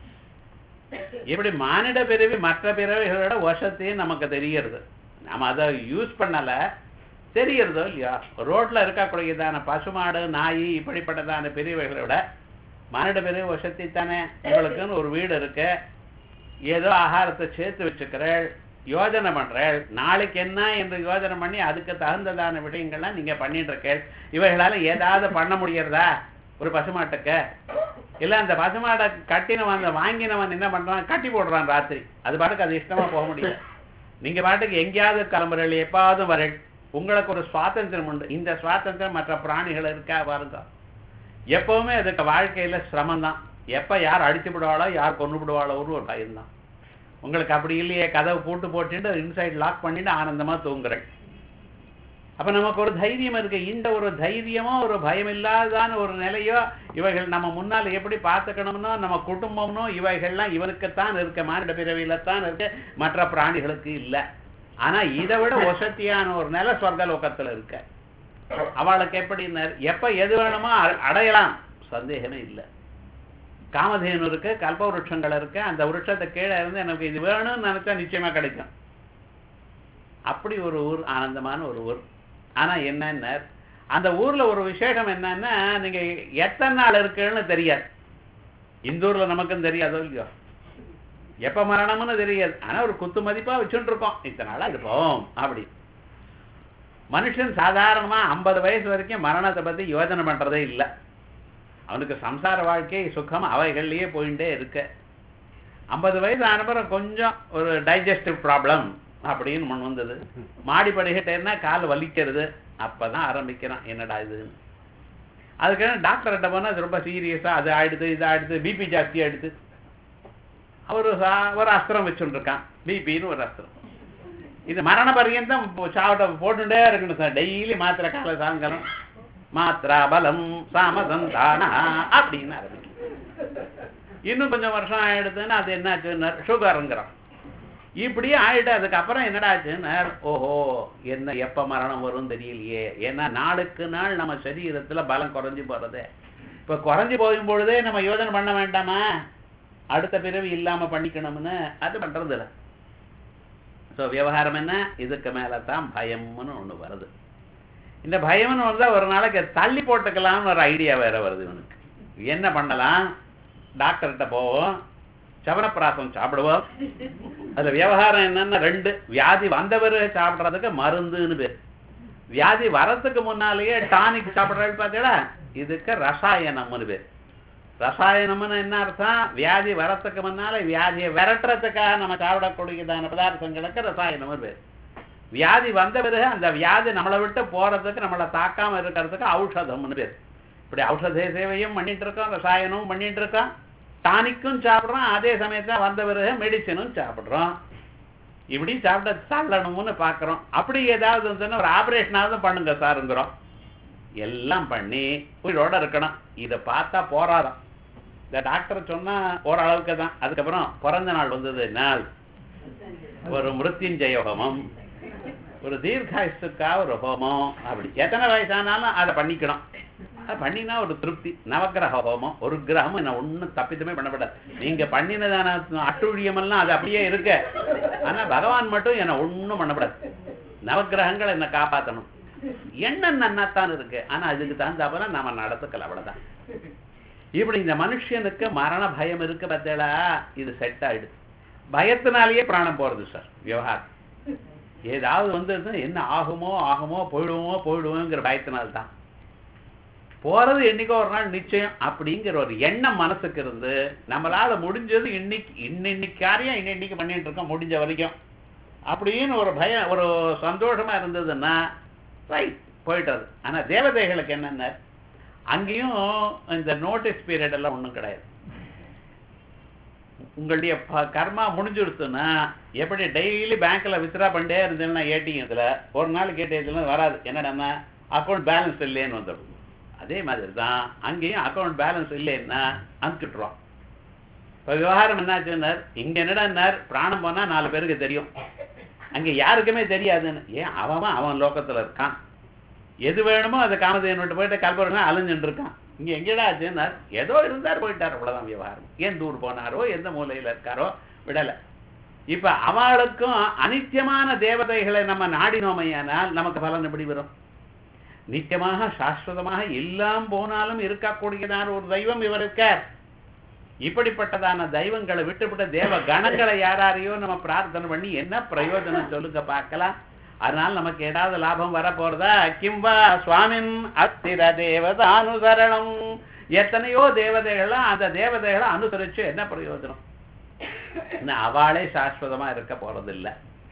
இப்படி மானிட பிறவி மற்ற பிறவிகளோட வசத்தையும் நமக்கு தெரியறது. நம்ம அதை யூஸ் பண்ணல, தெரியறதோ இல்லையா. ரோட்ல இருக்கக்கூடியதான பசுமாடு நாய் இப்படிப்பட்டதான பிரிவுகளை விட மானிட பிறவி வசதி தானே. உங்களுக்குன்னு ஒரு வீடு இருக்கு, ஏதோ ஆகாரத்தை சேர்த்து வச்சுக்கிறேள், யோஜனை பண்றேள், நாளைக்கு என்ன என்று யோஜனை பண்ணி அதுக்கு தகுந்ததான விஷயங்கள்லாம் நீங்க பண்ணிட்டு இருக்கேள். இவைகளால ஏதாவது பண்ண முடியறதா ஒரு பசுமாட்டுக்கு? இல்ல அந்த பசுமாடை கட்டினவன் அந்த வாங்கினவன் என்ன பண்றான், கட்டி போடுறான் ராத்திரி. அது பாட்டுக்கு அது இஷ்டமா போக முடியல. நீங்க பாட்டுக்கு எங்கேயாவது கிளம்புறீள், எப்பாவது வரேள், உங்களுக்கு ஒரு சுவாதந்திரம் உண்டு. இந்த சுவாதந்திரம் மற்ற பிராணிகள் இருக்கா பாருங்க. எப்பவுமே அதுக்கு வாழ்க்கையில சிரமம் தான். எப்ப யார் அடிச்சு விடுவாளோ யார் கொண்டு விடுவாளோ ஒரு பயம் தான். உங்களுக்கு அப்படி இல்லையே, கதவை பூட்டு போட்டுட்டு இன்சைட் லாக் பண்ணிட்டு ஆனந்தமா தூங்குறேன். அப்ப நமக்கு ஒரு தைரியம் இருக்கு. இந்த ஒரு தைரியமோ ஒரு பயம் இல்லாதான ஒரு நிலையோ இவைகள் நம்ம முன்னால் எப்படி பார்த்துக்கணும்னோ நம்ம குடும்பம்னோ இவைகள்லாம் இவனுக்குத்தான் இருக்க, மானிட பிறவியில தான் இருக்கு, மற்ற பிராணிகளுக்கு இல்லை. ஆனா இதை விட வசதியான ஒரு நிலை சொர்க்கலோகத்துல இருக்க. அவளுக்கு எப்படி எப்ப எது வேணுமோ அடையலாம், சந்தேகமே இல்லை. காமதேனு இருக்கு, கல்ப விருட்சங்கள் இருக்கு, அந்த விருட்சத்தை கீழே இருந்து எனக்கு இது வேணும்னு நினைச்சா நிச்சயமா கிடைக்கும். அப்படி ஒரு ஊர், ஆனந்தமான ஒரு ஊர். ஆனா என்னன்னா அந்த ஊர்ல ஒரு விசேஷம் என்னன்னா, நீங்க எத்தனை நாள் இருக்குன்னு தெரியாது. இந்த ஊர்ல நமக்கும் தெரியாதோ இல்லையோ, எப்ப மரணம்னு தெரியாது. ஆனா ஒரு குத்து மதிப்பா வச்சுட்டு இருக்கோம், இத்தனை நாளா இருப்போம் அப்படி. மனுஷன் சாதாரணமா ஐம்பது வயசு வரைக்கும் மரணத்தை பத்தி யோசனை பண்றதே இல்லை. அவனுக்கு சம்சார வாழ்க்கை சுகம் அவைகள்லயே போயிட்டே இருக்கு. ஐம்பது வயசு ஆனப்புறம் கொஞ்சம் ஒரு டைஜஸ்டிவ் ப்ராப்ளம் அப்படின்னு ஒன்று வந்தது. மாடி படிக்கிட்டேன்னா கால் வலிக்கிறது, அப்பதான் ஆரம்பிக்கிறான் என்னடா இதுன்னு. அதுக்கான டாக்டர்கிட்ட போனா அது ரொம்ப சீரியஸா அது ஆயிடுது இது ஆயிடுது, பிபி ஜாஸ்தி ஆயிடுது. அவரு ஒரு அஸ்திரம் வச்சுட்டு இருக்கான், பிபின்னு ஒரு அஸ்திரம். இது மரண பரியந்தம் சாவட்ட போட்டுட்டே இருக்கணும் சார், டெய்லி மாத்திரை காலை சாயங்காலம் மாத்திரா பலம் சாமசந்தானா அப்படின்னு ஆரம்பிக்கும். இன்னும் கொஞ்சம் வருஷம் ஆயிடுதுன்னு அது என்னாச்சுன்னு சுகருங்கிறான். இப்படியே ஆயிட்டு அதுக்கப்புறம் என்னடா ஆச்சுன்னு, ஓஹோ என்ன எப்ப மரணம் வரும் தெரியலையே. ஏன்னா நாளுக்கு நாள் நம்ம சரீரத்துல பலம் குறைஞ்சி போறது. இப்ப குறைஞ்சி போகும் பொழுதே நம்ம யோசனை பண்ண வேண்டாமா அடுத்த பிறவி இல்லாம பண்ணிக்கணும்னு? அது பண்றது இல்லை. ஸோ விவகாரம் என்ன, இதுக்கு மேலதான் பயம்னு ஒண்ணு வருது. இந்த பயம்னு வந்தா ஒரு நாளைக்கு தள்ளி போட்டுக்கலாம்னு ஒரு ஐடியா வேற வருது இவனுக்கு. என்ன பண்ணலாம், டாக்டர்கிட்ட போவோம், சவனப்பிராசம் சாப்பிடுவோம். அதுல விவகாரம் என்னன்னா ரெண்டு, வியாதி வந்தவர் சாப்பிட்றதுக்கு மருந்துன்னு பேர், வியாதி வரத்துக்கு முன்னாலேயே டானிக் சாப்பிட்றது பார்த்தீங்களா, இதுக்கு ரசாயனம்னு பேர். ரசாயனம்னு என்ன அர்த்தம், வியாதி வரத்துக்கு முன்னால வியாதியை விரட்டுறதுக்காக நம்ம சாப்பிடக்கூடியதான பதார்த்தங்களுக்கு ரசாயனம்னு பேர். வியாதி வந்த பிறகு அந்த வியாதி நம்மளை விட்டு போறதுக்கு, நம்மளை தாக்காம இருக்கிறதுக்கு ஔஷதம்னு பேர். இப்படி ஔஷத சேவையும் பண்ணிட்டு இருக்கோம், ரசாயனமும் பண்ணிட்டு இருக்கோம், டானிக்கும் சாப்பிட்றோம், அதே சமயத்துல வந்த பிறகு மெடிசனும் சாப்பிட்றோம். இப்படி சாப்பிட தள்ளணும்னு பார்க்குறோம். அப்படி ஏதாவது இருந்துன்னா ஒரு ஆப்ரேஷனாவது பண்ணுங்க சாருங்கிறோம். எல்லாம் பண்ணி உயிரோட இருக்கணும். இதை பார்த்தா போராதான். இந்த டாக்டர் சொன்னா ஓரளவுக்கு தான். அதுக்கப்புறம் பிறந்த நாள் வந்தது, நாள் ஒரு மிருத்யுஞ்சய ஹோமம், ஒரு தீர்காயுசுக்கா ஒரு ஹோமம், அப்படி எத்தனை வயசானாலும் அதை பண்ணிக்கணும். அதை பண்ணினா ஒரு திருப்தி. நவக்கிரக ஹோமம், ஒரு கிரகமும் என்ன ஒன்றும் தப்பித்தமே பண்ணப்படாது. நீங்க பண்ணினதான அட்டுழியமெல்லாம் அது அப்படியே இருக்க, ஆனா பகவான் மட்டும் என்ன ஒன்றும் பண்ணப்படாது. நவக்கிரகங்கள் என்ன காப்பாற்றணும். எண்ணம் நன்னாத்தான் இருக்கு, ஆனா அதுக்கு தகுந்தாப்புல நாம நடத்துக்கல, அவ்வளவுதான். இப்படி இந்த மனுஷனுக்கு மரண பயம் இருக்கு பார்த்தீங்களா, இது செட் ஆயிடுது. பயத்தினாலேயே பிராணம் போறது சார் விவகாரம். ஏதாவது வந்து என்ன ஆகுமோ ஆகுமோ போயிடுவோமோ போயிடுவோங்கிற பயத்தினால்தான். போறது என்னைக்கோ ஒரு நாள் நிச்சயம் அப்படிங்கிற ஒரு எண்ணம் மனசுக்கு இருந்து நம்மளால முடிஞ்சது இன்னைக்கு இன்னைக்கு காரியம் இன்னைக்கு பண்ணிட்டு இருக்கோம் முடிஞ்ச வரைக்கும் அப்படின்னு ஒரு பயம் ஒரு சந்தோஷமா இருந்ததுன்னா ரைட் போயிட்டது. ஆனா தேவதைகளுக்கு என்னென்ன அங்கேயும் இந்த நோட்டீஸ் பீரியட் எல்லாம் ஒன்றும் கிடையாது. உங்களுடைய கர்மா முடிஞ்சுடுத்துன்னா எப்படி டெய்லி பேங்க்ல வித்ரா பண்ணிட்டே இருந்தேன்னா ஏடிஎம்ல ஒரு நாள் கேட்டதுல வராது, என்னன்னா அக்கௌண்ட் பேலன்ஸ் இல்லைன்னு வந்துடும். அதே மாதிரி தான் அங்கேயும் அக்கௌண்ட் பேலன்ஸ் இல்லைன்னா அனுப்பிச்சுட்ருவோம். இப்போ விவகாரம் என்னாச்சுன்னார், இங்க என்னடான்னார் பிராணம் போனா நாலு பேருக்கு தெரியும், அங்க யாருக்குமே தெரியாதுன்னு. ஏன் அவன் அவன் லோகத்துல இருக்கான், எது வேணுமோ அதை காமதேவன்ட்டு போயிட்டு கல்புரம் அலைஞ்சுட்டு இருக்கான். இங்க எங்கடா ஆச்சுன்னார், ஏதோ இருந்தார் போயிட்டார், அவ்வளவுதான் விவகாரம். ஏன் தூர் போனாரோ எந்த மூலையில இருக்காரோ விடல. இப்ப அவளுக்கும் அனித்தியமான தேவதைகளை நம்ம நாடினோமையானால் நமக்கு பலன் எப்படி வரும்? நித்தியமாக சாஸ்வதமாக எல்லாம் போனாலும் இருக்கக்கூடியதான ஒரு தெய்வம் இவர் இருக்கார். இப்படிப்பட்டதான தெய்வங்களை விட்டுவிட்ட தேவ கணங்களை யாரையோ நம்ம பிரார்த்தனை பண்ணி என்ன பிரயோஜனம் சொல்லுங்க பார்க்கலாம். அதனால நமக்கு ஏதாவது லாபம் வர போறதா? கிம்பா சுவாமின் அத்திர தேவதானுசரணம். எத்தனையோ தேவதைகளா அந்த தேவதைகளை அனுசரிச்சு என்ன பிரயோஜனம்? அவளே சாஸ்வதமா இருக்க போறதில்லை.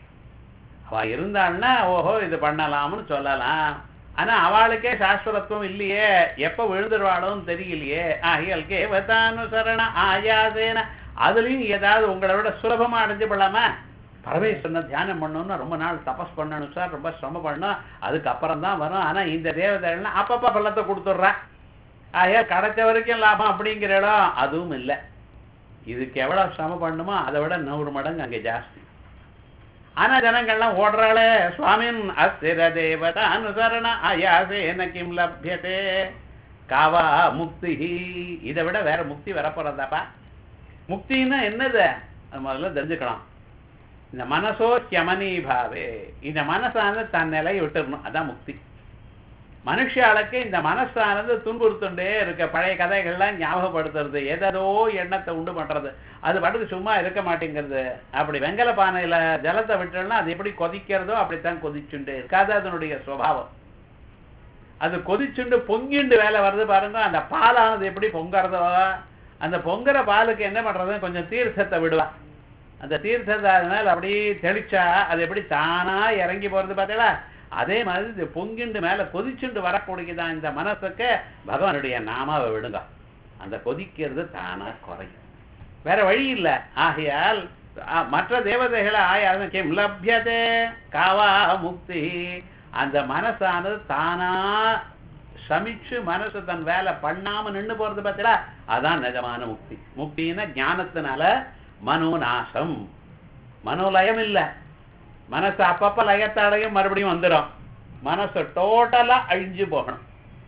அவ இருந்தாள்னா ஓஹோ இது பண்ணலாம்னு சொல்லலாம். ஆனா அவளுக்கே சாஸ்வதத்துவம் இல்லையே, எப்ப விழுந்துருவாளோன்னு தெரியலையே. ஆகியல் கேவதானுசரண ஆயாசேன. அதுலயும் ஏதாவது உங்களை விட சுலபமா அடைஞ்சு போடலாமா? பரமேஸ்வரனை தியானம் பண்ணணும்னா ரொம்ப நாள் தபஸ் பண்ணணும் சார், ரொம்ப சிரமம் பண்ணணும், அதுக்கப்புறம் தான் வரும். ஆனா இந்த தேவதைகள்னா அப்பப்ப பள்ளத்தை கொடுத்துட்றேன், ஆகியா கிடைச்ச வரைக்கும் லாபம் அப்படிங்கிற இடம் அதுவும் இல்லை. இதுக்கு எவ்வளவு சிரமம் பண்ணுமோ அதை விட நூறு மடங்கு அங்கே ஜாஸ்தி. ஆனா ஜனங்கள்லாம் ஓடுறாளே சுவாமின் அஸ்திர தேவத அனுசரண அயாசேன கிம் லப்யதே காவா முக்தி. இதை விட வேற முக்தி வரப்போறதாப்பா? முக்தின்னா என்னது முதல்ல தெரிஞ்சுக்கலாம். இந்த மனசோ கியமனி பாவே, இந்த மனசானது தன் நிலையை விட்டுடணும், அதான் முக்தி. மனுஷாளுக்கு இந்த மனசானது துன்புறுத்துண்டே இருக்க பழைய கதைகள்லாம் ஞாபகப்படுத்துறது, ஏதோ எண்ணத்தை உண்டு பண்றது, அது பாட்டுக்கு சும்மா இருக்க மாட்டேங்கிறது. அப்படி வெங்கல பானையில ஜலத்தை விட்டோம்னா அது எப்படி கொதிக்கிறதோ அப்படித்தான் கொதிச்சுண்டே இருக்காது அதனுடைய சுபாவம். அது கொதிச்சுண்டு பொங்கிண்டு வேலை வருது பாருங்க. அந்த பாலானது எப்படி பொங்கறதோ அந்த பொங்குற பாலுக்கு என்ன பண்றது, கொஞ்சம் தீர்த்தத்தை விடுவா. அந்த தீர்த்தத்தை அதனால அப்படி தெளிச்சா அது எப்படி தானா இறங்கி போறது பார்த்தீங்களா? அதே மாதிரி இது பொங்கிண்டு மேல கொதிச்சுண்டு வரக்கூடியதான் இந்த மனசுக்கு பகவானுடைய நாமாவை விடுங்க, அந்த கொதிக்கிறது தானா குறையும், வேற வழி இல்லை. ஆகையால் மற்ற தேவதைகளை ஆயாது கிம் லப்யதே காவா முக்தி. அந்த மனசானது தானா சமிச்சு மனசு தன் வேலை பண்ணாம நின்று போறது பார்த்தீங்களா? அதான் நிஜமான முக்தி. முக்தின்னா ஞானத்தினால மனோநாசம், மனோலயம் இல்லை. மனசு அப்பப்ப லயத்தடையும் மறுபடியும் வந்துடும், மனசு டோட்டலா அழிஞ்சு போகணும்.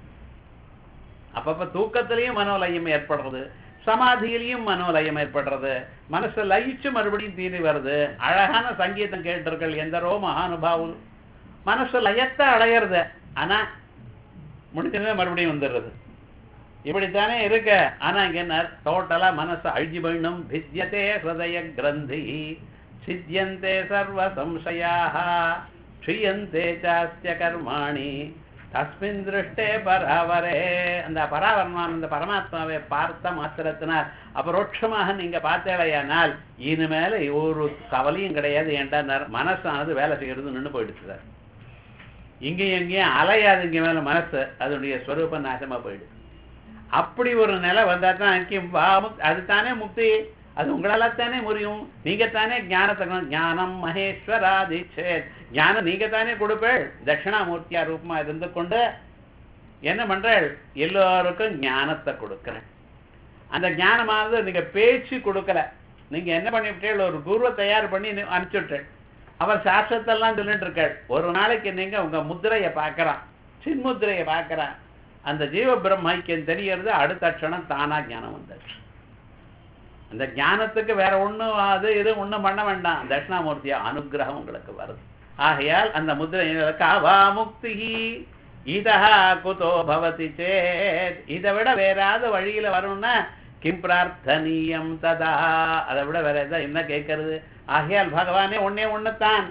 அப்பப்ப தூக்கத்திலையும் மனோலயம் ஏற்படுறது, சமாதியிலையும் மனோலயம் ஏற்படுறது, மனசு லயிச்சு மறுபடியும் தீனி வருது. அழகான சங்கீதம் கேட்டிருக்கள் எந்தரோ மகானுபாவும், மனசு லயத்தை அடையிறது, ஆனா முடிச்சதே மறுபடியும் வந்துடுறது. இப்படித்தானே இருக்க. ஆனா இங்க என்ன டோட்டலா மனசு அழிஞ்சு போயிடும். பித்யதே ஹிருதய கிரந்தி சித்யந்தே சர்வ சம்சயாஹ க்ஷியந்தே சாஸ்ய கர்மாணி தஸ்மின் திருஷ்டே பராவரே. அந்த பராவரமான அந்த பரமாத்மாவை பார்த்த மாத்திரத்தினால் அபரோட்சமாக நீங்க பார்த்தேடையானால் இனிமேல ஒரு கவலையும் கிடையாது. ஏன்டா மனசானது வேலை செய்யறது நின்று போயிடுச்சு சார். இங்கேயும் எங்கேயும் அலையாது, இங்க மேல மனசு அதனுடைய ஸ்வரூபம் நாசமா போயிடுது. அப்படி ஒரு நிலை வந்தா தான் அதுதானே முக்தி. அது உங்களால தானே முடியும். நீங்க தானே ஞானத்தை, ஞானம் மகேஸ்வராதிச்சேத், ஞானம் நீங்க தானே கொடுப்பேள். தட்சிணாமூர்த்தியா ரூபமா இருந்து கொண்டு என்ன பண்றேள், எல்லோருக்கும் ஞானத்தை கொடுக்குறேன். அந்த ஞானமானது நீங்க பேச்சு கொடுக்கல, நீங்க என்ன பண்ணிவிட்டேள், ஒரு குருவை தயார் பண்ணி அனுப்பிச்சுட்டேள். அவர் சாஸ்திரத்தெல்லாம் சொல்லிட்டு இருக்காள். ஒரு நாளைக்கு நீங்க உங்க முத்திரையை பார்க்கறான், சின்முத்திரையை பார்க்கறான், அந்த ஜீவ பிரம்மைக்கியம் தெரியறது. அடுத்த க்ஷணம் தானா ஞானம் வந்துச்சு. அந்த ஞானத்துக்கு வேற ஒண்ணும் அது இது ஒண்ணும் பண்ண வேண்டாம், தட்சிணாமூர்த்தியா அனுகிரகம் உங்களுக்கு வருது. ஆகையால் அந்த முத்திரை காவா முக்தி இதா குதோ பவதி சேத். இதை விட வேறாவது வழியில வரும்னா கிம் பிரார்த்தனீயம் ததா, அதை விட வேற எதாவது என்ன கேட்கறது? ஆகையால் பகவானே ஒன்னே ஒண்ணுத்தான்.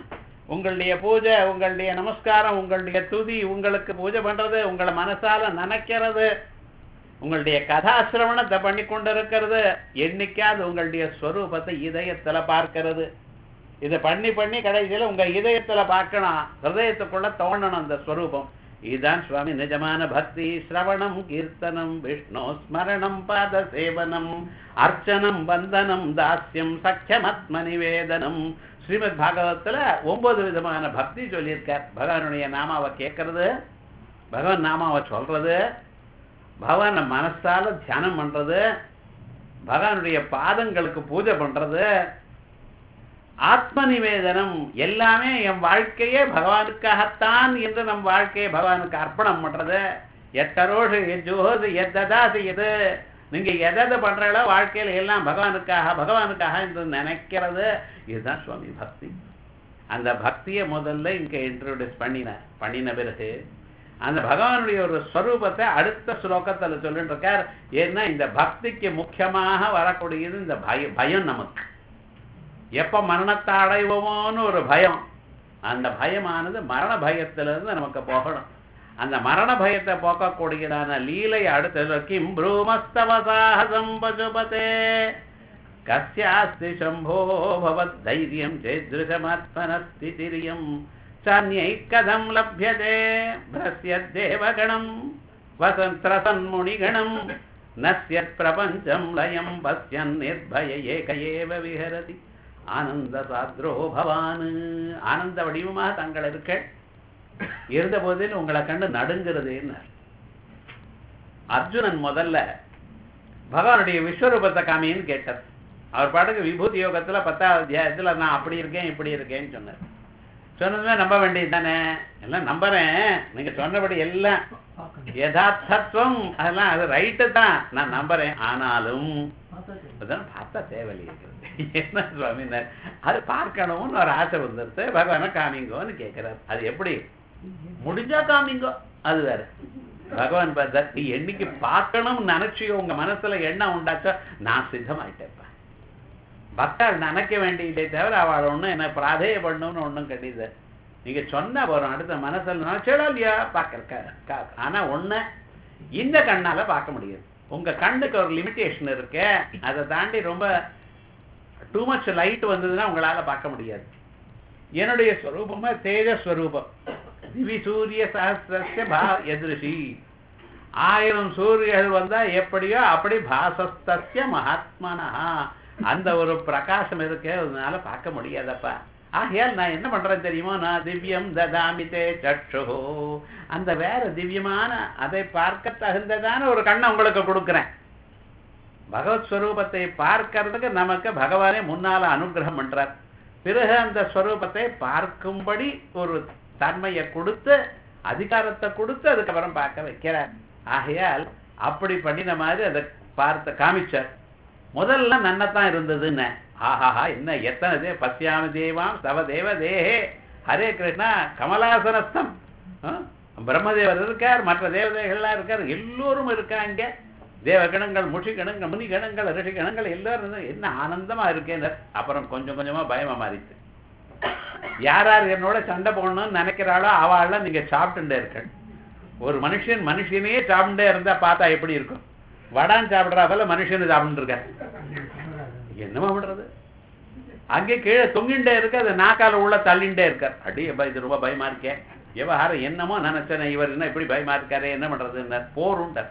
உங்களுடைய பூஜை, உங்களுடைய நமஸ்காரம், உங்களுடைய துதி, உங்களுக்கு பூஜை பண்றது, உங்களை மனசால நினைக்கிறது, உங்களுடைய கதாசிரவணத்தை பண்ணி கொண்டிருக்கிறது, என்னைக்காவது உங்களுடைய ஸ்வரூபத்தை இதயத்துல பார்க்கிறது. இதை பண்ணி பண்ணி கடைசியில உங்க இதயத்துல பார்க்கணும், ஹிருதயத்துக்குள்ள தோணணும் அந்த ஸ்வரூபம். இதுதான் சுவாமி நிஜமான பக்தி. சிரவணம், கீர்த்தனம், விஷ்ணு ஸ்மரணம், பாத சேவனம், அர்ச்சனம், வந்தனம், தாஸ்யம், சக்கியமத்ம நிவேதனம். ஸ்ரீமத் பாகவத்துல ஒன்பது விதமான பக்தி சொல்லியிருக்கார். பகவானுடைய நாமாவை கேட்கறது, பகவான் நாமாவை சொல்றது, பகவான மனசால தியானம் பண்றது, பகவானுடைய பாதங்களுக்கு பூஜை பண்றது, ஆத்ம நிவேதனம். எல்லாமே என் வாழ்க்கையே பகவானுக்காகத்தான் என்று நம் வாழ்க்கையை பகவானுக்கு அர்ப்பணம் பண்றது. எத்தரோஷு எஜோது எததாது எது நீங்க எதை பண்றீங்களோ வாழ்க்கையில எல்லாம் பகவானுக்காக பகவானுக்காக என்று நினைக்கிறது. இதுதான் சுவாமி பக்தி. அந்த பக்தியை முதல்ல இங்க இன்ட்ரோடியூஸ் பண்ணின பண்ணின பிறகு அந்த பகவானுடைய ஒரு ஸ்வரூபத்தை அடுத்த ஸ்லோகத்துல சொல்லிட்டு இருக்கார். ஏன்னா இந்த பக்திக்கு முக்கியமாக வரக்கூடியது இந்த பய பயம். நமக்கு எப்ப மரணத்தை அடைவோமோன்னு ஒரு பயம், அந்த பயமானது மரண பயத்திலிருந்து நமக்கு போகணும். அந்த மரண பயத்தை போக்கக்கூடியதான லீலை அடுத்தது. கிம் ப்ரூமஸ்தவசாஹசம் பசுபதே கஸ்யாஸ்தி சம்போ பவத் தைரியம் சேத்ருஷமாத்மனஸ்திதிரியம் சான்யை கதம் லப்யதே பிரஸ்யத் தேவகணம் வசந்திரசன்முனிகணம் நஸ்யத் பிரபஞ்சம் லயம் பஸ்யன் நிர்பய ஏக ஏவ விஹரதி ஆனந்த சாத்ரோ பவான். ஆனந்த வடிவமாக தங்கள் இருக்க இருந்த போதில் உங்களை கண்டு நடுங்கிறதுன்னு அர்ஜுனன் முதல்ல பகவானுடைய விஸ்வரூபத்தை காமின்னு கேட்டார். அவர் பாட்டுக்கு விபூதி யோகத்துல பத்தாவது அத்தியாயத்துல நான் அப்படி இருக்கேன் இப்படி இருக்கேன்னு சொன்னார். சொன்னதுமே நம்ப வேண்டியது தானே, எல்லாம் நம்புறேன், நீங்க சொன்னபடி எல்லாம் யதார்த்தத்துவம் அதெல்லாம் அது ரைட்டு தான், நான் நம்புறேன். ஆனாலும் பார்த்தா தேவையில்லை இருக்கிறது. என்ன சுவாமி அது பார்க்கணும்னு ஒரு ஆசை வந்துருது. பகவானை காமிங்கோன்னு கேட்கிறார். அது எப்படி முடிஞ்சா காமிங்கோ, அது வேற. பகவான் பார்த்தா நீ என்னைக்கு பார்க்கணும்னு நினைச்சியோ உங்க மனசுல எண்ணம் உண்டாச்சோ நான் சித்தமாயிட்டேப்பா. பக்தாள் நினைக்க வேண்டியதே தவிர அவள் ஒன்றும் என்ன பிராதேய பண்ணணும்னு ஒன்றும் கிடையாது. நீங்க சொன்னா போறோம் அடுத்த மனசுல நினைச்சோ இல்லையா பார்க்க. ஆனா ஒண்ணு இந்த கண்ணால பார்க்க முடியாது. உங்க கண்ணுக்கு ஒரு லிமிட்டேஷன் இருக்கு. அதை தாண்டி ரொம்ப டூ மச் லைட் வந்ததுன்னா உங்களால பார்க்க முடியாது. என்னுடைய ஸ்வரூபமா தேஜஸ்வரூபம். திவி சூரிய சஹஸ்ரஸ்ய பா எதிர்ஷி. ஆயிரம் சூரியர்கள் வந்தா எப்படியோ அப்படி பாசஸ்தஸ்ய மகாத்மனா. அந்த ஒரு பிரகாசம் இருக்கு, அதனால பார்க்க முடியாதப்பா. ஆகையால் நான் என்ன பண்றேன் தெரியுமோ, நான் திவ்யம் ததாமிதே சக்ஷு, அந்த வேற திவ்யமான அதை பார்க்க தகுந்ததான ஒரு கண்ணை உங்களுக்கு கொடுக்குறேன். பகவத் ஸ்வரூபத்தை பார்க்கறதுக்கு நமக்கு பகவானே முன்னால அனுகிரகம் பண்றார். பிறகு அந்த ஸ்வரூபத்தை பார்க்கும்படி ஒரு தன்மையை கொடுத்து அதிகாரத்தை கொடுத்து அதுக்கப்புறம் பார்க்க வைக்கிறார். ஆகையால் அப்படி பண்ணின மாதிரி அதை பார்த்து காமிச்சார். முதல்ல நன்னத்தான் இருந்ததுன்னு. ஆஹாஹா என்ன எத்தனை தே பசியாமி தேவாம் தவ தேவ தேஹே ஹரே கிருஷ்ணா கமலாசனஸ்தம். பிரம்மதேவர் இருக்கார், மற்ற தேவதைகள்லாம் இருக்கார், எல்லோரும் இருக்காங்க. தேவகணங்கள், முஷிகணங்கள், முனிகணங்கள், ரிஷிகணங்கள் எல்லாரும் என்ன ஆனந்தமா இருக்கேன். அப்புறம் கொஞ்சம் கொஞ்சமா பயமா மாறிச்சு. யார் யார் என்னோட சண்டை போடணும்னு நினைக்கிறாளோ அவள் நீங்க சாப்பிட்டுட்டே இருக்க. ஒரு மனுஷன் மனுஷனையே சாப்பிட்டுட்டே இருந்தா பார்த்தா எப்படி இருக்கும்? வடான் சாப்பிடுறா போல மனுஷனு சாப்பிட்டு இருக்க. என்னமா பண்றது? அங்கே கீழே தொங்கிண்டே இருக்க, அது நாக்கால உள்ள தள்ளிண்டே இருக்கார். அடி இது ரொம்ப பயமா இருக்கேன், விவகாரம் என்னமோ நினைச்சேன், இவர் என்ன இப்படி பயமா இருக்காரு, என்ன பண்றது? போருண்டார்.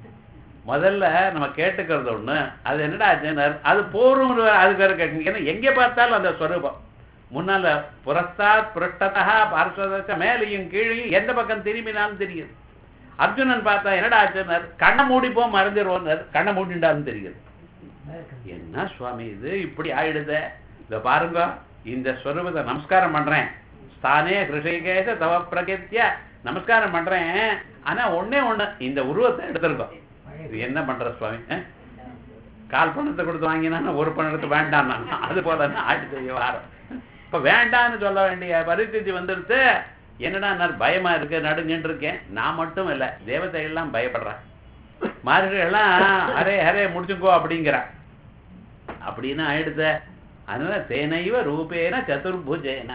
முதல்ல நம்ம கேட்டுக்கிறது ஒண்ணு, அது என்னடா அது போரும் அதுக்கு வேற கேட்குங்க. ஏன்னா எங்கே பார்த்தாலும் அந்த ஸ்வரூபம் முன்னால புறஸ்தாத் புருஷ்டதா பார்ஸ்வத மேலையும் கீழையும் எந்த பக்கம் திரும்பினாலும் தெரியுது. அர்ஜுனன் பார்த்தா என்னடா அர்ஜுனர் கண்ணை மூடிப்போம் மறைஞ்சிருவோம், கண்ணை மூடிண்டாலும் தெரியுது. என்ன சுவாமி இது இப்படி ஆயிடுத? இத பாருங்க, இந்த ஸ்வரூபத்தை நமஸ்காரம் பண்றேன், ஸ்தானே ஹிருஷிகேஷ தவ பிரகித்ய நமஸ்காரம் பண்றேன். ஆனா ஒன்னே ஒண்ணு, இந்த உருவத்தை எடுத்திருக்கோம். இது என்ன பண்ற சுவாமி? கால் பணத்தை கொடுத்து வாங்கினா ஒரு பணத்தை வேண்டாம், அது போல ஆயிடுச்சு விவகாரம். இப்ப வேண்டான்னு சொல்ல வேண்டிய பரிஸ்திதி வந்துடுத்து. என்னடா நான் பயமா இருக்கு, நடுங்கிட்டு இருக்கேன். நான் மட்டும் இல்ல, தேவதை எல்லாம் பயப்படுறேன். மாறுகள்லாம் ஹரே ஹரே முடிச்சுக்கோ அப்படிங்கிற அப்படின்னு ஆயிடுத. அதனால தேனைவ ரூபேன சதுர்புஜேன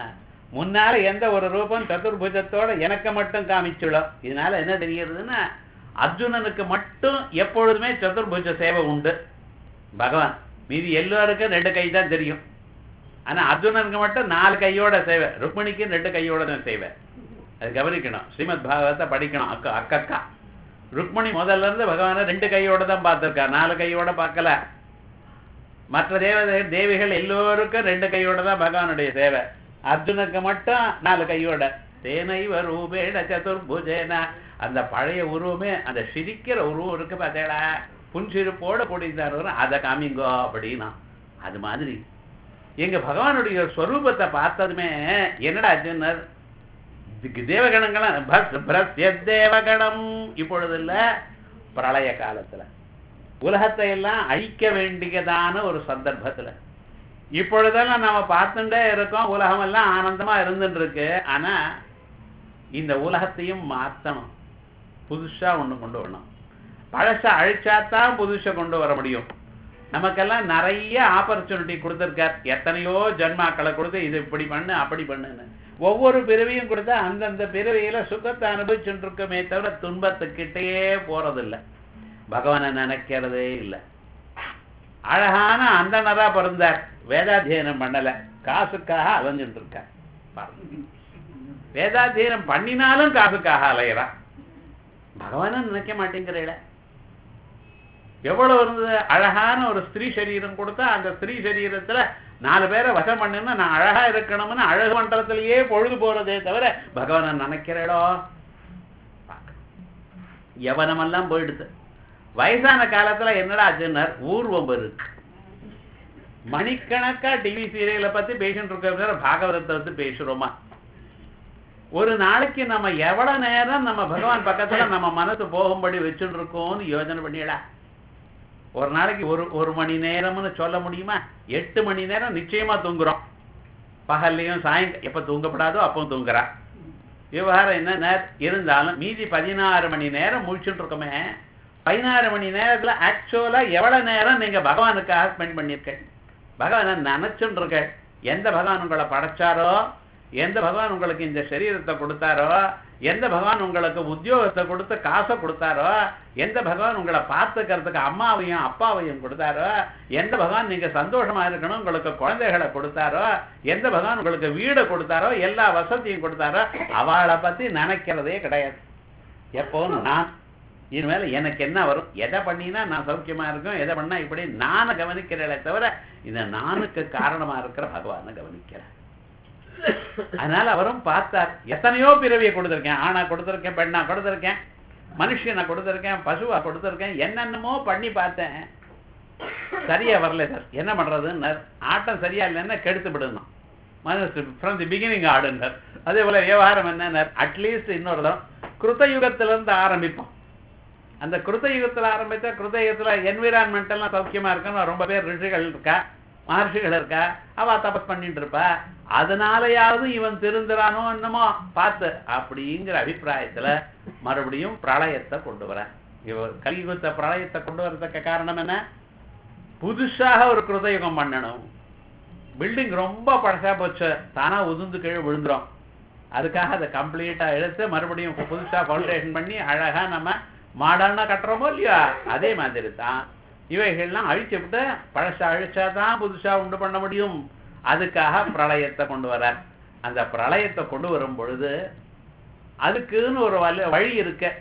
முன்னால எந்த ஒரு ரூபம் சதுர்புஜத்தோட எனக்கு மட்டும் காமிச்சுடும். இதனால என்ன தெரிகிறதுன்னா அர்ஜுனனுக்கு மட்டும் எப்பொழுதுமே சதுர்புஜ சேவை உண்டு. பகவான் மீதி எல்லாருக்கும் ரெண்டு கை தான் தெரியும். ஆனா அர்ஜுனனுக்கு மட்டும் நாலு கையோட சேவை, ருக்மிணிக்கு ரெண்டு கையோட தான் சேவை. அது கவனிக்கணும். ஸ்ரீமத் பாகவத்தை படிக்கணும். அக்கா அக்கக்கா ருக்மிணி முதல்ல இருந்து பகவானை ரெண்டு கையோட தான் பார்த்திருக்கா, நாலு கையோட பார்க்கல. மற்ற தேவதை தேவிகள் எல்லோருக்கும் ரெண்டு கையோட தான் பகவானுடைய சேவை. அர்ஜுனுக்கு மட்டும் நாலு கையோட. தேனைவ ரூபேண சதுர்புஜேன, அந்த பழைய உருவமே அந்த சிரிக்கிற உருவம் இருக்கு பார்த்தேடா, புன்சிரிப்போட கூடியிருந்தார் வரும், அதை காமிங்கோ அப்படின்னா. அது மாதிரி எங்க பகவானுடைய ஸ்வரூபத்தை பார்த்ததுமே என்னடா அர்ஜுனர் தேவகணங்களும் தேவகணம் இப்பொழுது இல்ல, பிரளய காலத்துல உலகத்தை எல்லாம் அழிக்க வேண்டியதான ஒரு சந்தர்ப்பத்துல இப்பொழுதெல்லாம் நம்ம பார்த்துட்டே இருக்கோம். உலகம் எல்லாம் ஆனந்தமா இருந்துட்டு இருக்கு. ஆனா இந்த உலகத்தையும் மாத்தணும், புதுசா ஒண்ணு கொண்டு வரணும். பழச அழிச்சாத்தான் புதுசா கொண்டு வர முடியும். நமக்கெல்லாம் நிறைய ஆப்பர்ச்சுனிட்டி கொடுத்துருக்கார். எத்தனையோ ஜன்மாக்களை கொடுத்து இது இப்படி பண்ணு அப்படி பண்ணுன்னு ஒவ்வொரு பிறவியும் கொடுத்தா அந்தந்த பிறவியில சுகத்தை அனுபவிச்சுட்டு இருக்கமே தவிர துன்பத்துக்கிட்டே போறதில்லை, பகவானை நினைக்கிறதே இல்லை. அழகான அந்தனரா பிறந்தார், வேதாத்தியனம் பண்ணல, காசுக்காக அலைஞ்சுட்டு இருக்கார். வேதாத்தியனம் பண்ணினாலும் காசுக்காக அலையிறான். பகவான நினைக்க மாட்டேங்கிறீட. எவ்வளவு இருந்தது, அழகான ஒரு ஸ்திரீ சரீரம் கொடுத்தா அந்த ஸ்திரீ சரீரத்துல நாலு பேரை வசம் பண்ணுன்னா நான் அழகா இருக்கணும்னு அழகு மண்டலத்திலேயே பொழுது போறதே தவிர பகவான நினைக்கிறடோ. யவனமெல்லாம் போயிடுது. வயசான காலத்துல என்னடா ஆச்சுன்னார், ஊர்வம் இருக்கு. மணிக்கணக்கா டிவி சீரியலை பத்தி பேசிட்டு இருக்க பாகவதத்தை வந்து பேசுறோமா? ஒரு நாளைக்கு நம்ம எவ்வளவு நேரம் நம்ம பகவான் பக்கத்துல நம்ம மனசு போகும்படி வச்சுட்டு இருக்கோம்னு யோசனை பண்ணிடா. ஒரு நாளைக்கு ஒரு ஒரு மணி நேரம்னு சொல்ல முடியுமா? எட்டு மணி நேரம் நிச்சயமா தூங்குறோம். பகல்லையும் சாயங்காலம் எப்ப தூங்கப்படாதோ அப்போ தூங்குறா. விவகாரம் என்ன இருந்தாலும் மீதி பதினாறு மணி நேரம் முழிச்சுட்டு இருக்கோமே. பதினாறு மணி நேரத்துல ஆக்சுவலா எவ்வளவு நேரம் நீங்க பகவானுக்காக ஸ்பெண்ட் பண்ணிருக்க? பகவானை நினைச்சுட்டு இருக்க. எந்த பகவான் உங்களை படைச்சாரோ, எந்த பகவான் உங்களுக்கு இந்த சரீரத்தை கொடுத்தாரோ, எந்த பகவான் உங்களுக்கு உத்தியோகத்தை கொடுத்து காசை கொடுத்தாரோ, எந்த பகவான் உங்களை பார்த்துக்கிறதுக்கு அம்மாவையும் அப்பாவையும் கொடுத்தாரோ, எந்த பகவான் நீங்க சந்தோஷமா இருக்கணும் உங்களுக்கு குழந்தைகளை கொடுத்தாரோ, எந்த பகவான் உங்களுக்கு வீடு கொடுத்தாரோ, எல்லா வசதியும் கொடுத்தாரோ, அவளை பத்தி நினைக்கிறதே கிடையாது. எப்போ நான் இனிமேல எனக்கு என்ன வரும், எதை பண்ணினா நான் சௌக்கியமா இருக்கும், எதை பண்ணா இப்படி நானை கவனிக்கிறேனே தவிர இந்த நானுக்கு காரணமா இருக்கிற பகவானை கவனிக்கிறேன். அதனால அவரும் பார்த்தார். எத்தனையோ பிறவியை கொடுத்திருக்கேன், ஆணா கொடுத்திருக்கேன், பெண்ணா கொடுத்திருக்கேன், மனுஷனை கொடுத்திருக்கேன், பசுவா கொடுத்திருக்கேன், என்னென்னமோ பண்ணி பார்த்தேன், சரியா வரல சார். என்ன பண்றதுன்னு, ஆட்டம் சரியா இல்லைன்னா கெடுத்து விடணும். மனசு ஃப்ரம் தி பிகினிங் ஆடுனர். அதே போல விவகாரம் என்ன, அட்லீஸ்ட் இன்னொரு தரம் கிருத்தயுகத்துல இருந்து ஆரம்பிப்போம். அந்த கிருத்தயுகத்துல ஆரம்பிச்சா கிருத்தயுகத்துல என்விரான்மெண்ட் எல்லாம் சௌக்கியமா இருக்குன்னு ரொம்ப பேர் ரிஷிகள் இருக்கா, மகர்ஷிகள் இருக்கா, அவ தபஸ் பண்ணிட்டு இருப்பா. அதனாலயாவது இவன் திருந்துறானோ என்னமோ பார்த்து அப்படிங்கிற அபிப்பிராயத்துல மறுபடியும் பிரளயத்தை கொண்டு வர. இவர் கலியுகத்தை பிரளயத்தை கொண்டு வரதுக்கு காரணம் என்ன? புதுசாக ஒரு கிருதயுகம் பண்ணணும். பில்டிங் ரொம்ப பழசா போச்சு, தானா உதிர்ந்து கீழே விழுந்துரும். அதுக்காக அதை கம்ப்ளீட்டா எடுத்து மறுபடியும் புதுசா ஃபவுண்டேஷன் பண்ணி அழகா நம்ம மாடர்னா கட்டுறோமோ இல்லையா, அதே மாதிரி தான் இவைகள்லாம் அழிச்சு விட்டு பழசா அழிச்சாதான் புதுசா உண்டு பண்ண முடியும். அதுக்காக பிரளயத்தை கொண்டு வரார். அந்த பிரளயத்தை கொண்டு வரும் பொழுது அதுக்குன்னு ஒரு வழி இருக்கு.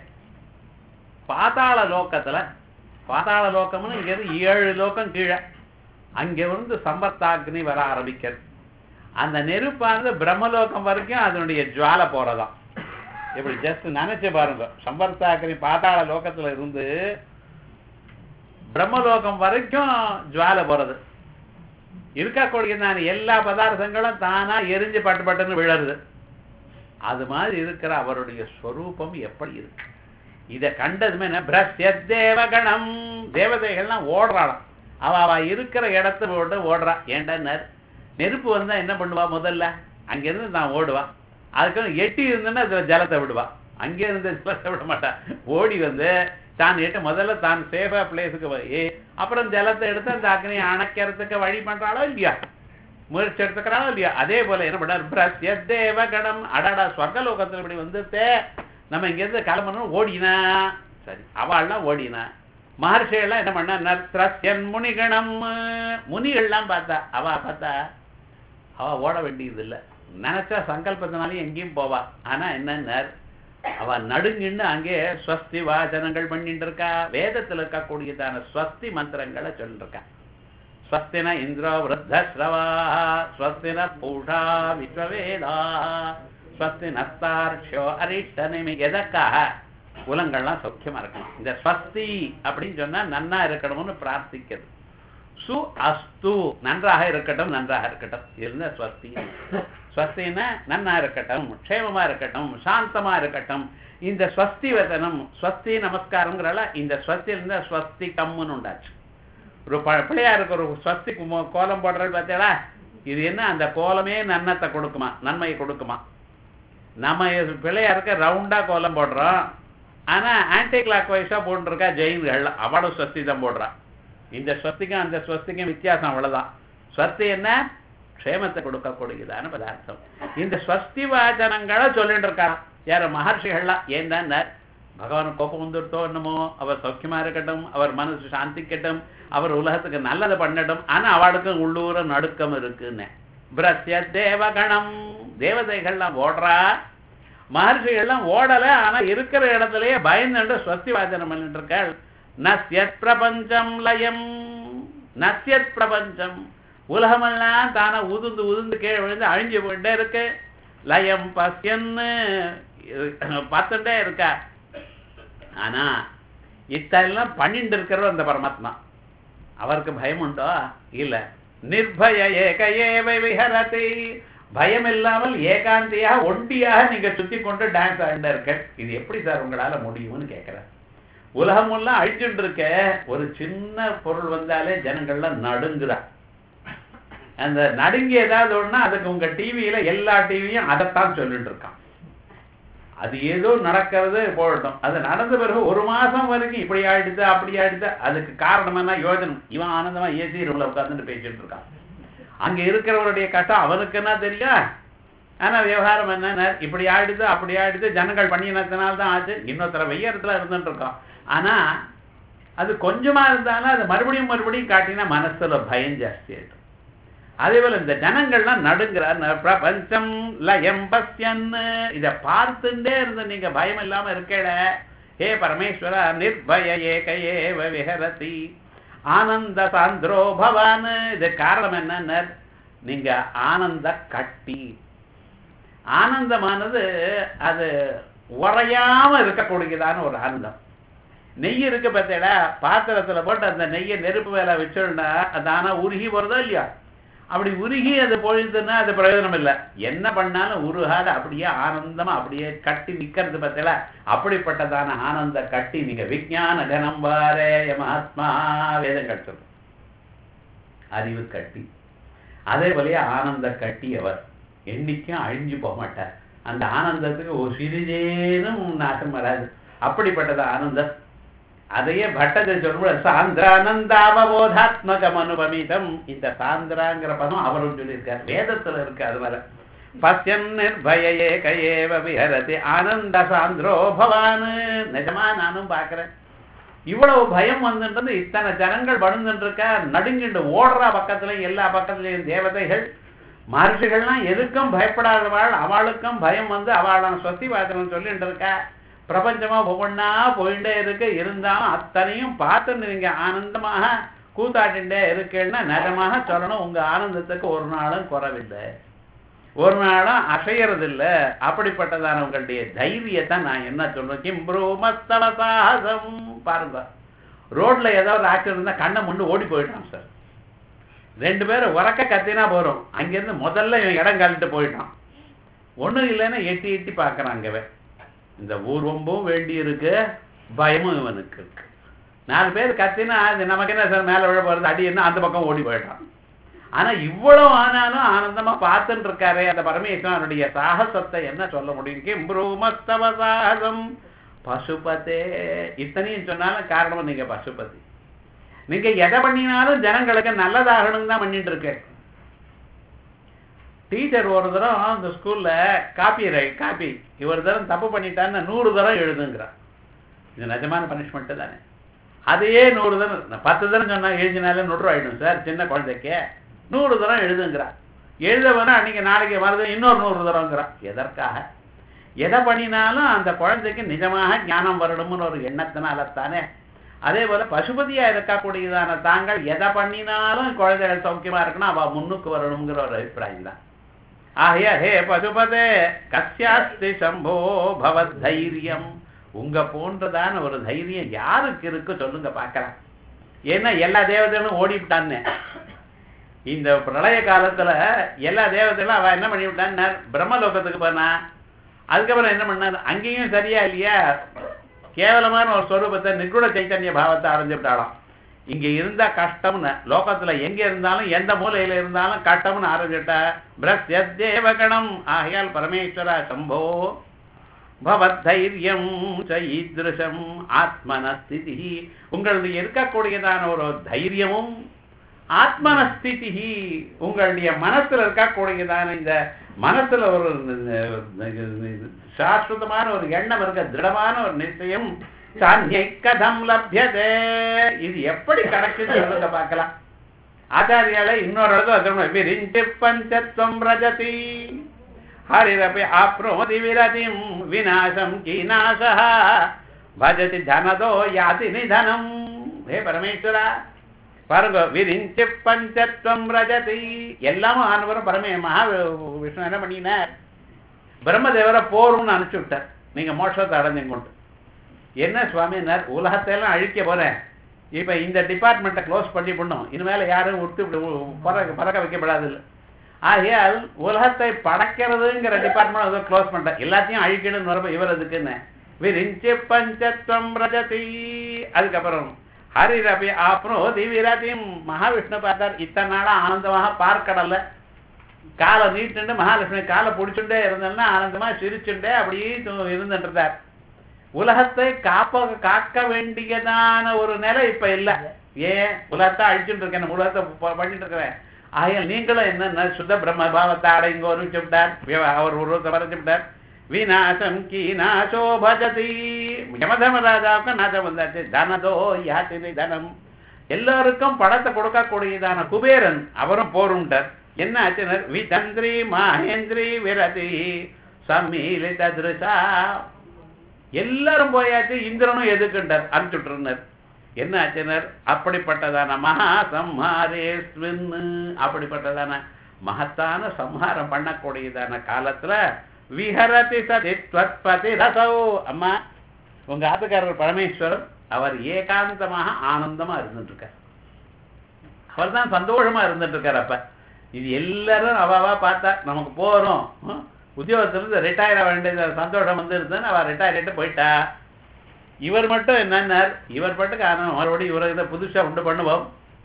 பாதாள லோக்கத்துல, பாதாள லோக்கம்னு இங்க இருந்து ஏழு லோக்கம் கீழே, அங்க இருந்து சம்பர்த்தாக்னி வர ஆரம்பிக்கிறது. அந்த நெருப்பானது பிரம்மலோகம் வரைக்கும் அதனுடைய ஜுவாலை போறதாம். இப்படி ஜஸ்ட் நினைச்சு பாருங்க, சம்பர்த்தாக்னி பாதாள லோகத்துல இருந்து பிரம்மலோகம் வரைக்கும் ஜுவாலை போறது. இருக்கக்கூடிய நான் எல்லா பதார்த்தங்களும் தானா எரிஞ்சு பட்டு பட்டுன்னு விழருது. அது மாதிரி இருக்கிற அவருடைய ஸ்வரூபம் எப்படி இருக்கு? இதை கண்டதுமே என்ன, பிரஸ்ய தேவகணம், தேவதைகள்லாம் ஓடுறாளாம். அவ அவ இருக்கிற இடத்த போட்டு ஓடுறா. ஏன்டா நெருப்பு வந்தா என்ன பண்ணுவா? முதல்ல அங்கிருந்து நான் ஓடுவா. அதுக்கு எட்டி இருந்துன்னா அதுல ஜலத்தை விடுவா. அங்கே இருந்து ஜலத்தை விட மாட்டா. ஓடி வந்து தான் எட்டு முதல்ல தான் சேஃபா பிளேஸுக்கு போய் அப்புறம் ஜலத்தை எடுத்து அந்த அக்னியை அணைக்கிறதுக்கு வழி பண்றாளோ இல்லையா? முயற்சி எடுத்துக்கிறானோ இல்லையா அதே போல என்ன பண்ணார் பிரத்ய தேவகணம் அடாடா ஸ்வர்கலோகத்தில் இப்படி வந்துட்டு நம்ம இங்கேருந்து கிளம்பணும் ஓடினா சரி அவள்லாம் ஓடினா மகர்ஷிகள்லாம் என்ன பண்ணா நத்ரஸ்யன் முனிகணம் முனிகள்லாம் பார்த்தா அவ பார்த்தா அவ ஓட வேண்டியது இல்லை நினைச்சா சங்கல்பத்தினாலே எங்கேயும் போவா ஆனா என்னன்னா அவ நடுங்கின்னு அங்கே ஸ்வஸ்தி வாசனங்கள் பண்ணிட்டு இருக்கா வேதத்தில் இருக்கக்கூடியதான ஸ்வஸ்தி மந்திரங்களை சொல்லிருக்கா ஸ்வஸ்தின இந்திரோ விருத்தஸ்ரவா ஸ்வஸ்தின பூஷா விஸ்வவேதா ஸ்வஸ்தி நஸ்தார்ஷோ அரிஷ்டனிமி எதற்காக குலங்கள்லாம் சௌக்கியமா இருக்கணும் இந்த ஸ்வஸ்தி அப்படின்னு சொன்னா நன்னா இருக்கணும்னு பிரார்த்திக்கிறது சு அஸ்து நன்றாக இருக்கட்டும் நன்றாக இருக்கட்டும் இருந்த ஸ்வஸ்தி ஸ்வஸ்தின்னா நன்னா இருக்கட்டும் க்ஷேமமா இருக்கட்டும் சாந்தமா இருக்கட்டும் இந்த ஸ்வஸ்தி வதனம் ஸ்வஸ்தி நமஸ்காரங்கிறால இந்த ஸ்வஸ்தி இருந்தா ஸ்வஸ்தி கம்முன்னு உண்டாச்சு ஒரு பிள்ளையாருக்கு ஒரு ஸ்வஸ்தி கோலம் போடுறது பார்த்தீங்களா இது என்ன அந்த கோலமே நன்னத்தை கொடுக்குமா நன்மையை கொடுக்குமா நம்ம பிள்ளையாருக்கு ரவுண்டா கோலம் போடுறோம் ஆனா ஆன்டி கிளாக் வைஸா போட்டுருக்கா ஜெயின்கள் அவ்வளவு ஸ்வஸ்தி தான் போடுறான் இந்த ஸ்வஸ்திக்கும் அந்த ஸ்வஸ்திக்கும் வித்தியாசம் அவ்வளவுதான் ஸ்வஸ்தி என்ன க்ஷேமத்தை கொடுக்கக்கூடியதான பதார்த்தம் இந்த ஸ்வஸ்தி வாசனங்களை சொல்லிட்டு இருக்கா யார மகர்ஷிகள்லாம் ஏன்னா பகவான் கோபம் வந்துருத்தோ என்னமோ அவர் சௌக்கியமா இருக்கட்டும் அவர் மனசு சாந்திக்கட்டும் அவர் உலகத்துக்கு நல்லதை பண்ணட்டும் ஆனா அவளுக்கும் உள்ளூர நடுக்கம் இருக்குன்னு பிரத்ய தேவகணம் தேவதைகள்லாம் ஓடுறா மகர்ஷிகள்லாம் ஓடல ஆனா இருக்கிற இடத்துலயே பயந்துட்டு ஸ்வஸ்தி வாசனம் பண்ணிட்டு இருக்காள் நஸ்யத் பிரபஞ்சம் லயம் நஸ்யத் பிரபஞ்சம் உலகமெல்லாம் தானே உதுந்து உதுந்து கீழே விழுந்து அழிஞ்சு போயிட்டே இருக்கு லயம் பசியன்னு பார்த்துட்டே இருக்கா ஆனா இத்தெல்லாம் பண்ணிட்டு இருக்கிறவர் அந்த பரமாத்மா அவருக்கு பயம் உண்டோ இல்ல நிர்பய ஏக ஏவ விஹரதி பயம் இல்லாமல் ஏகாந்தியா ஒண்டியாக நீங்க சுத்தி கொண்டு டான்ஸ் ஆடிட்டு இருக்க இது எப்படி சார் உங்களால முடியும்னு கேட்கிறேன் உலகம் எல்லாம் அழிச்சுட்டு இருக்க ஒரு சின்ன பொருள் வந்தாலே ஜனங்கள்லாம் நடுங்குறா அந்த நடுங்கி ஏதாவது ஒண்ணா அதுக்கு உங்க டிவியில எல்லா டிவியும் அதைத்தான் சொல்லிட்டு இருக்கான் அது ஏதோ நடக்கிறது போடட்டும் அது நடந்த பிறகு ஒரு மாசம் வரைக்கும் இப்படி ஆயிடுது அப்படி ஆயிடுது அதுக்கு காரணம் என்ன யோஜனை இவன் ஆனந்தமா ஏசி ரூம்ல உட்கார்ந்துட்டு பேசிட்டு இருக்கான் அங்க இருக்கிறவருடைய கஷ்டம் அவனுக்கு என்ன தெரியும் ஆனா விவகாரம் என்ன இப்படி ஆயிடுது அப்படி ஆயிடுது ஜனங்கள் பண்ணினதுனால்தான் ஆச்சு இன்னொருத்தர வெய்யறதுல இருந்துட்டு இருக்கோம் ஆனா அது கொஞ்சமா இருந்தாலும் அது மறுபடியும் மறுபடியும் காட்டினா மனசுல பயம் ஜாஸ்தி ஆயிடும் அதே போல இந்த ஜனங்கள்லாம் நடுங்கிறார் பிரபஞ்சம் லயம் பஸ்யன்னு இதை பார்த்துட்டே இருந்து நீங்க பயம் இல்லாம இருக்கல ஹே பரமேஸ்வரா நிர்பய ஏக ஏவ விஹரதி ஆனந்த சாந்திரோ பவான் இது காரணம் என்னன்னு நீங்க ஆனந்த கட்டி ஆனந்தமானது அது உறையாம இருக்கக்கூடியதான ஒரு ஆனந்தம் நெய் இருக்கு பார்த்தேடா பாத்திரத்துல போட்டு அந்த நெய்யை நெருப்பு வேலை வச்சோம்னா அது ஆனா உருகி வருதோ இல்லையா அப்படி உருகி அது பொழுதுன்னா அது பிரயோஜனம் இல்லை என்ன பண்ணாலும் உருகாத அப்படியே ஆனந்தமா அப்படியே கட்டி நிக்கிறது பார்த்தல அப்படிப்பட்டதான ஆனந்த கட்டி நீங்க விஞ்ஞான கனம்பாரே மகாத்மா வேதங்கள் சொல்லும் அறிவு கட்டி அதே போலயே ஆனந்த கட்டி அவர் என்னைக்கும் அழிஞ்சு போக மாட்டார் அந்த ஆனந்தத்துக்கு ஒரு சிறிதேனும் நாசம் வராது அப்படிப்பட்டது ஆனந்தம் அதையே பட்டத்தில் சொல்லும்போது சாந்திரானந்தாவபோதாத்மகம் அனுபமிதம் இந்த சாந்திராங்கிற பதம் அவரும் சொல்லியிருக்கார் வேதத்துல இருக்கு அதனால பசியன் நிர்பய ஏக ஏவ விஹரதி ஆனந்த சாந்திரோ பவான் நிஜமா நானும் பாக்குறேன் இவ்வளவு பயம் வந்துன்றது இத்தனை ஜனங்கள் படுந்துட்டு இருக்கா நடுங்கிட்டு ஓடுறா பக்கத்துலயும் எல்லா பக்கத்துலயும் தேவதைகள் மகர்ஷிகள்லாம் எதுக்கும் பயப்படாதவாள் அவளுக்கும் பயம் வந்து அவளான சொத்தி வாசனம் சொல்லிட்டு இருக்கா பிரபஞ்சமா ஒவ்வொன்னா போயிட்டே இருக்கு இருந்தாலும் அத்தனையும் பார்த்து நீங்க ஆனந்தமாக கூத்தாட்டின்ண்டே இருக்கேன்னா நிஜமாக சொல்லணும் உங்க ஆனந்தத்துக்கு ஒரு நாளும் குறவில்லை ஒரு நாளும் அசையறதில்லை அப்படிப்பட்டதான உங்களுடைய தைரியத்தை நான் என்ன சொல்றேன் கிம்ப்ரூமஸ்தவ சாகசம் பாருங்க ரோட்ல ஏதாவது ஆக்சிடென்ட் இருந்தா கண்ணை முன்னு ஓடி போயிட்டான் சார் ரெண்டு பேரும் உறக்க கத்தினா போறோம் அங்கிருந்து முதல்ல இவன் இடம் காலிட்டு போயிட்டான் ஒண்ணும் இல்லைன்னா எட்டி எட்டி பாக்குறாங்கவே இந்த ஊர்வம்பும் வேண்டி இருக்கு பயமும் இவனுக்கு இருக்கு நாலு பேர் கத்தினா அது நமக்கு என்ன சார் மேல விழ போறது அடி என்ன அந்த பக்கம் ஓடி போயிட்டான் ஆனா இவ்வளவு ஆனாலும் ஆனந்தமா பார்த்துட்டு இருக்காரு அந்த பரமேஸ்வரனுடைய சாகசத்தை என்ன சொல்ல முடியும் கிம்ப்ரூமஸ்தவ சாகசம் பசுபதே இத்தனையும் சொன்னாலும் காரணம் நீங்க பசுபதி நீங்க எதை பண்ணினாலும் ஜனங்களுக்கு நல்லதாகணும் தான் பண்ணிட்டு இருக்க டீச்சர் ஒரு தரம் அந்த ஸ்கூல்ல காப்பி ரைட் காப்பி இவர் தரம் தப்பு பண்ணிட்டான்னு நூறு தரம் எழுதுங்கிறான். இது நிஜமான பனிஷ்மெண்ட் தானே. அதையே நூறு தரம் பத்து தரம் சொன்னா எழுதினாலே நூறு ஆயிடும் சார் சின்ன குழந்தைக்கு. நூறு தரம் எழுதுங்கிறான். எழுத வேணா அன்னைக்கு நாளைக்கு வருது இன்னொரு நூறு தரங்கிறான். எதற்காக? எதை பண்ணினாலும் அந்த குழந்தைக்கு நிஜமாக ஞானம் வரணும்னு ஒரு எண்ணத்தினால்தானே. அதே போல பசுபதியா இருக்கக்கூடியதான தாங்கள் எதை பண்ணினாலும் குழந்தைகள் சௌக்கியமா இருக்கணும் அவ முன்னுக்கு வரணுங்கிற ஒரு அபிப்பிராயம் தான். ஆகையா ஹே பசுபதே கஸ்யாஸ்தி சம்போ பவத் தைரியம், உங்க போன்றதான ஒரு தைரியம் யாருக்கு இருக்கு சொல்லுங்க பார்க்கலாம். ஏன்னா எல்லா தேவதைகளும் ஓடிவிட்டான்னு இந்த பிரளய காலத்துல எல்லா தேவதைகளும் அவ என்ன பண்ணிவிட்டான்னு பிரம்மலோகத்துக்கு போனா. அதுக்கப்புறம் என்ன பண்ணார், அங்கேயும் சரியா இல்லையா கேவலமான ஒரு ஸ்வரூபத்தை நிர்குண சைத்தன்ய பாவத்தை அடைஞ்சு விட்டாலும். இங்க இருந்தா கஷ்டம்னு லோகத்துல எங்க இருந்தாலும் எந்த மூலையில இருந்தாலும் கஷ்டம்னு ஆரம்பிச்சுட்டா பிரத்யேவகணம். ஆகையால் பரமேஸ்வரா சம்போ பவத் தைரியம் ஈத்ருஷம் ஆத்மனஸ்திதி, உங்களுடைய இருக்கக்கூடியதான ஒரு தைரியமும் ஆத்மனஸ்திதி உங்களுடைய மனசுல இருக்கக்கூடியதான இந்த மனசுல ஒரு சாஸ்வதமான ஒரு எண்ணம் இருக்க திருடமான ஒரு நிச்சயம் சான்யை கதம் லப்யதே, இது எப்படி கிடைக்குது சொல்லுங்க பார்க்கலாம். ஆச்சாரியால இன்னொரு இடத்துல விரிஞ்சி பஞ்சத்வம் ரஜதி ஹரிரபி ஆப்னோதி விரதிம் விநாசம் கீநாசா பஜதி தனதோ யாதி நிதனம். ஹே பரமேஸ்வரா பாருங்க, விரிஞ்சி பஞ்சத்வம் ரஜதி எல்லாமும் ஆனவரும் பரமே மகா விஷ்ணு என்ன பண்ணினார், பிரம்மதேவரை போரும்னு அனுப்பிச்சு விட்டார். நீங்க மோட்சத்தை அடைஞ்சுங்க கொண்டு. என்ன சுவாமினார், உலகத்தையெல்லாம் அழிக்க போறேன், இப்ப இந்த டிபார்ட்மெண்ட்டை க்ளோஸ் பண்ணி பண்ணும், இனிமேல யாரும் விட்டு பறக்க பறக்க வைக்கப்படாது இல்லை. ஆகையால் உலகத்தை படைக்கிறதுங்கிற டிபார்ட்மெண்ட் க்ளோஸ் பண்ற, எல்லாத்தையும் அழிக்கணும்னு வரப்ப இவர் அதுக்குன்னு விரிஞ்சி பஞ்சத்வம் ரஜதி. அதுக்கப்புறம் ஹரிரபி ஆப்னோதி விரதிம், மகாவிஷ்ணு பார்த்தார். இத்தனை நாளா ஆனந்தமாக பார்க்கடல காலை நீட்டுண்டு மகாலட்சுமி காலை பிடிச்சுட்டே இருந்தேன்னா ஆனந்தமா சிரிச்சுட்டே அப்படியே இருந்துட்டு இருந்தார். உலகத்தை காப்ப காக்க வேண்டியதான ஒரு நிலை இப்ப இல்லை. ஏன் உலகத்தை அழிச்சுட்டு இருக்கேன், உலகத்தை பண்ணிட்டு இருக்கிறேன். ஆகையால் நீங்களும் என்ன சுத்த பிரம்ம பாவத்தை அடைங்கோ அனுப்பிச்சு விட்டார். அவர் உருவத்தை மறைச்சு விட்டார். விநாசம் கீநாசோ பஜதி, யமதர்மராஜாவுக்கு நாசம் வந்தாச்சு. தனதோ யாத்திரை தனம், எல்லாருக்கும் படத்தை கொடுக்கக்கூடியதான குபேரன் அவரும் போருண்டார். என்ன ஆச்சுனர், விதந்திரி மகேந்திரி விரதி சம்மீலித திருஷா, எல்லாரும் போயாச்சு. இந்திரனும் எதுக்குண்டார் அனுப்பிச்சுட்டுருந்தார். என்ன ஆச்சுனர், அப்படிப்பட்டதான மகா சம்ஹாரேஸ்வின், அப்படிப்பட்டதான மகத்தான சம்ஹாரம் பண்ணக்கூடியதான காலத்துல விஹரதி சதி த்வத்பதி ரசௌ. அம்மா உங்க ஆத்துக்காரர் பரமேஸ்வரர் அவர் ஏகாந்தமாக ஆனந்தமா இருந்துட்டு இருக்கார். அவர் தான் சந்தோஷமா இருந்துட்டு இருக்கார். அப்ப இது எல்லாரும் அவாவா பார்த்தா நமக்கு போறோம், உத்தியோகத்திலிருந்து ரிட்டையர் ஆக வேண்டிய சந்தோஷம் வந்து இருந்ததுன்னு அவ ரிட்டையர் ஆகிட்டு போயிட்டா. இவர் மட்டும் என்னன்னார், இவர் பாட்டுக்கு ஆனந்தம், மறுபடியும் இவரை இதை புதுசா உண்டு பண்ணுவோம்.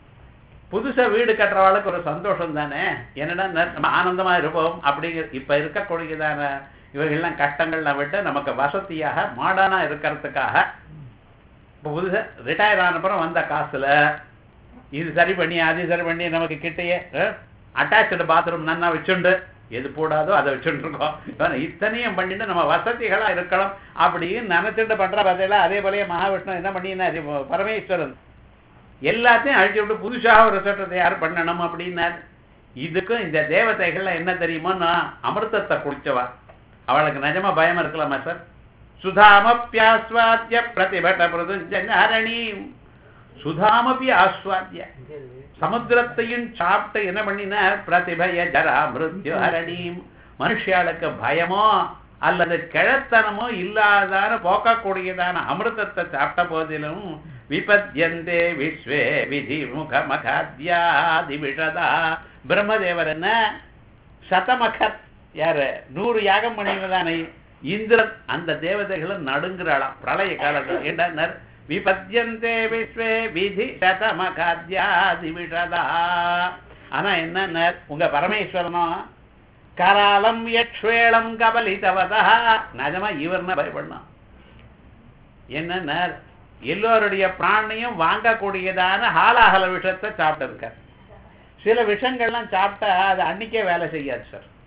புதுசா வீடு கட்டுறவாளுக்கு ஒரு சந்தோஷம் தானே, என்னடா நம்ம ஆனந்தமா இருப்போம் அப்படிங்கிற. இப்ப இருக்கக்கூடியதான இவர்கள்லாம் கஷ்டங்கள்லாம் விட்டு நமக்கு வசதியாக மாடர்னா இருக்கிறதுக்காக இப்போ புதுசா ரிட்டையர் ஆனப்புறம் வந்த காசுல இது சரி பண்ணி அது சரி பண்ணி நமக்கு கிட்டையே அட்டாச்சு பாத்ரூம் நன்னா வச்சுண்டு எது போடாதோ அதை வச்சுட்டு இருக்கோம். இத்தனையும் பண்ணிட்டு நம்ம வசதிகளா இருக்கணும் அப்படின்னு நினைச்சுட்டு பண்ற பார்த்தீங்களா. அதே போலயே மகாவிஷ்ணு என்ன பண்ணினா பரமேஸ்வரன் எல்லாத்தையும் அழிச்சு விட்டு புதுசாக ஒரு சட்டத்தை யார் பண்ணணும் அப்படின்னார். இதுக்கும் இந்த தேவதைகள்லாம் என்ன தெரியுமோன்னா அமிர்தத்தை குடிச்சவா, அவளுக்கு நிஜமா பயம் இருக்கலாமா சார். சுதாமப்பியாஸ்வாத்திய பிரதிபட்ட பிரதுஞ்சரணி, சுதாமப்பி ஆஸ்வாத்திய சமுத்திரத்தையும் சாப்பிட்டு என்ன பண்ணினார், பிரதிபய ஜரா மிருத்யு ஹரணீம், மனுஷியாளுக்கு பயமோ அல்லது கிழத்தனமோ இல்லாதான போக்கக்கூடியதான அமிர்தத்தை சாப்பிட்ட போதிலும் விபத்யந்தே விஸ்வே விதி முக மகாத்யாதி விஷதா. பிரம்மதேவர் என்ன சதமகத் யாரு நூறு யாகம் பண்ணினதானே இந்திரன், அந்த தேவதைகளும் நடுங்குறாளாம் பிரளய காலத்தில். என்ன விபத்யந்தே விஸ்வே விதி சதமகாத்யாதி விஷதா. ஆனா என்ன உங்க பரமேஸ்வரனும் கராலம் யக்ஷ்வேளம் கபலிதவதா, நிஜமா இவர்னா பயப்படணும். என்ன எல்லோருடைய பிராணையும் வாங்கக்கூடியதான ஹாலாஹல விஷத்தை சாப்பிட்டு இருக்கார். சில விஷங்கள்லாம் சாப்பிட்டா அது அன்னைக்கே வேலை செய்யாது சார்.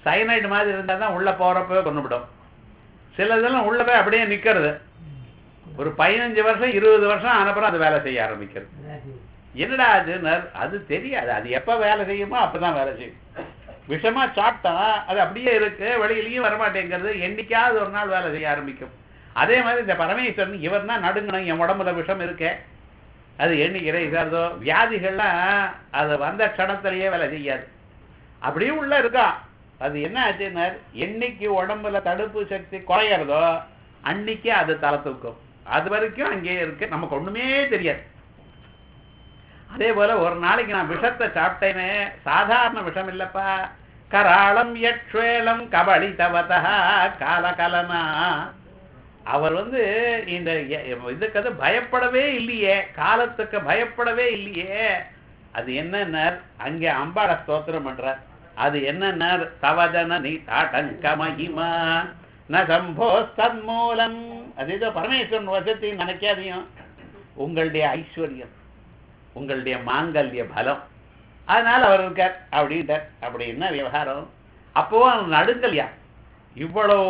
சைனைடு மாதிரி இருந்தால் தான் உள்ளே போகிறப்பவே கொண்டுவிடும். சில இதெல்லாம் உள்ள போய் அப்படியே நிற்கிறது. ஒரு பதினஞ்சு வருஷம் இருபது வருஷம் ஆனப்புறம் அது வேலை செய்ய ஆரம்பிக்கிறது. என்னடா அது அது தெரியாது. அது எப்போ வேலை செய்யுமோ அப்போ தான் வேலை செய்யும். விஷமாக சாப்பிட்டா அது அப்படியே இருக்கு, வெளியிலையும் வரமாட்டேங்கிறது. என்னைக்காவது ஒரு நாள் வேலை செய்ய ஆரம்பிக்கும். அதே மாதிரி இந்த பரமேஸ்வரன் இவர் தான் நடுங்கணும், என் உடம்புல விஷம் இருக்கே, அது எண்ணிக்கிற இதாதோ வியாதிகள்லாம் அது வந்த க்ஷணத்திலேயே வேலை செய்யாது. அப்படியே உள்ள இருக்கா. அது என்ன ஆச்சுன்னா என்னைக்கு உடம்புல தடுப்பு சக்தி குறையிறதோ அன்னைக்கே அது தலை தூக்கும். அது வரைக்கும் அங்கேயே இருக்கு, நமக்கு ஒண்ணுமே தெரியாது. அதே போல ஒரு நாளைக்கு நான் விஷத்தை சாப்பிட்டேனே, சாதாரண விஷம் இல்லப்பா, கராளம் யக்ஷ்வேலம் கபடி தவதா காலகலனா. அவர் வந்து இந்த இதுக்கு அது பயப்படவே இல்லையே, காலத்துக்கு பயப்படவே இல்லையே. அது என்ன அங்கே அம்பாள ஸ்தோத்திரம் பண்றார். அது என்ன தவதன நீ தாட்டங்க மகிமா ந சம்போ தன்மூலம். அது ஏதோ பரமேஸ்வரன் வசத்தையும் நினைக்காதையும் உங்களுடைய ஐஸ்வர்யம், உங்களுடைய மாங்கல்ய பலம், அதனால அவர் இருக்கார் அப்படின்ட்டார். அப்படி என்ன விவகாரம்? அப்போவும் அவன் நடுங்கலையா? இவ்வளவு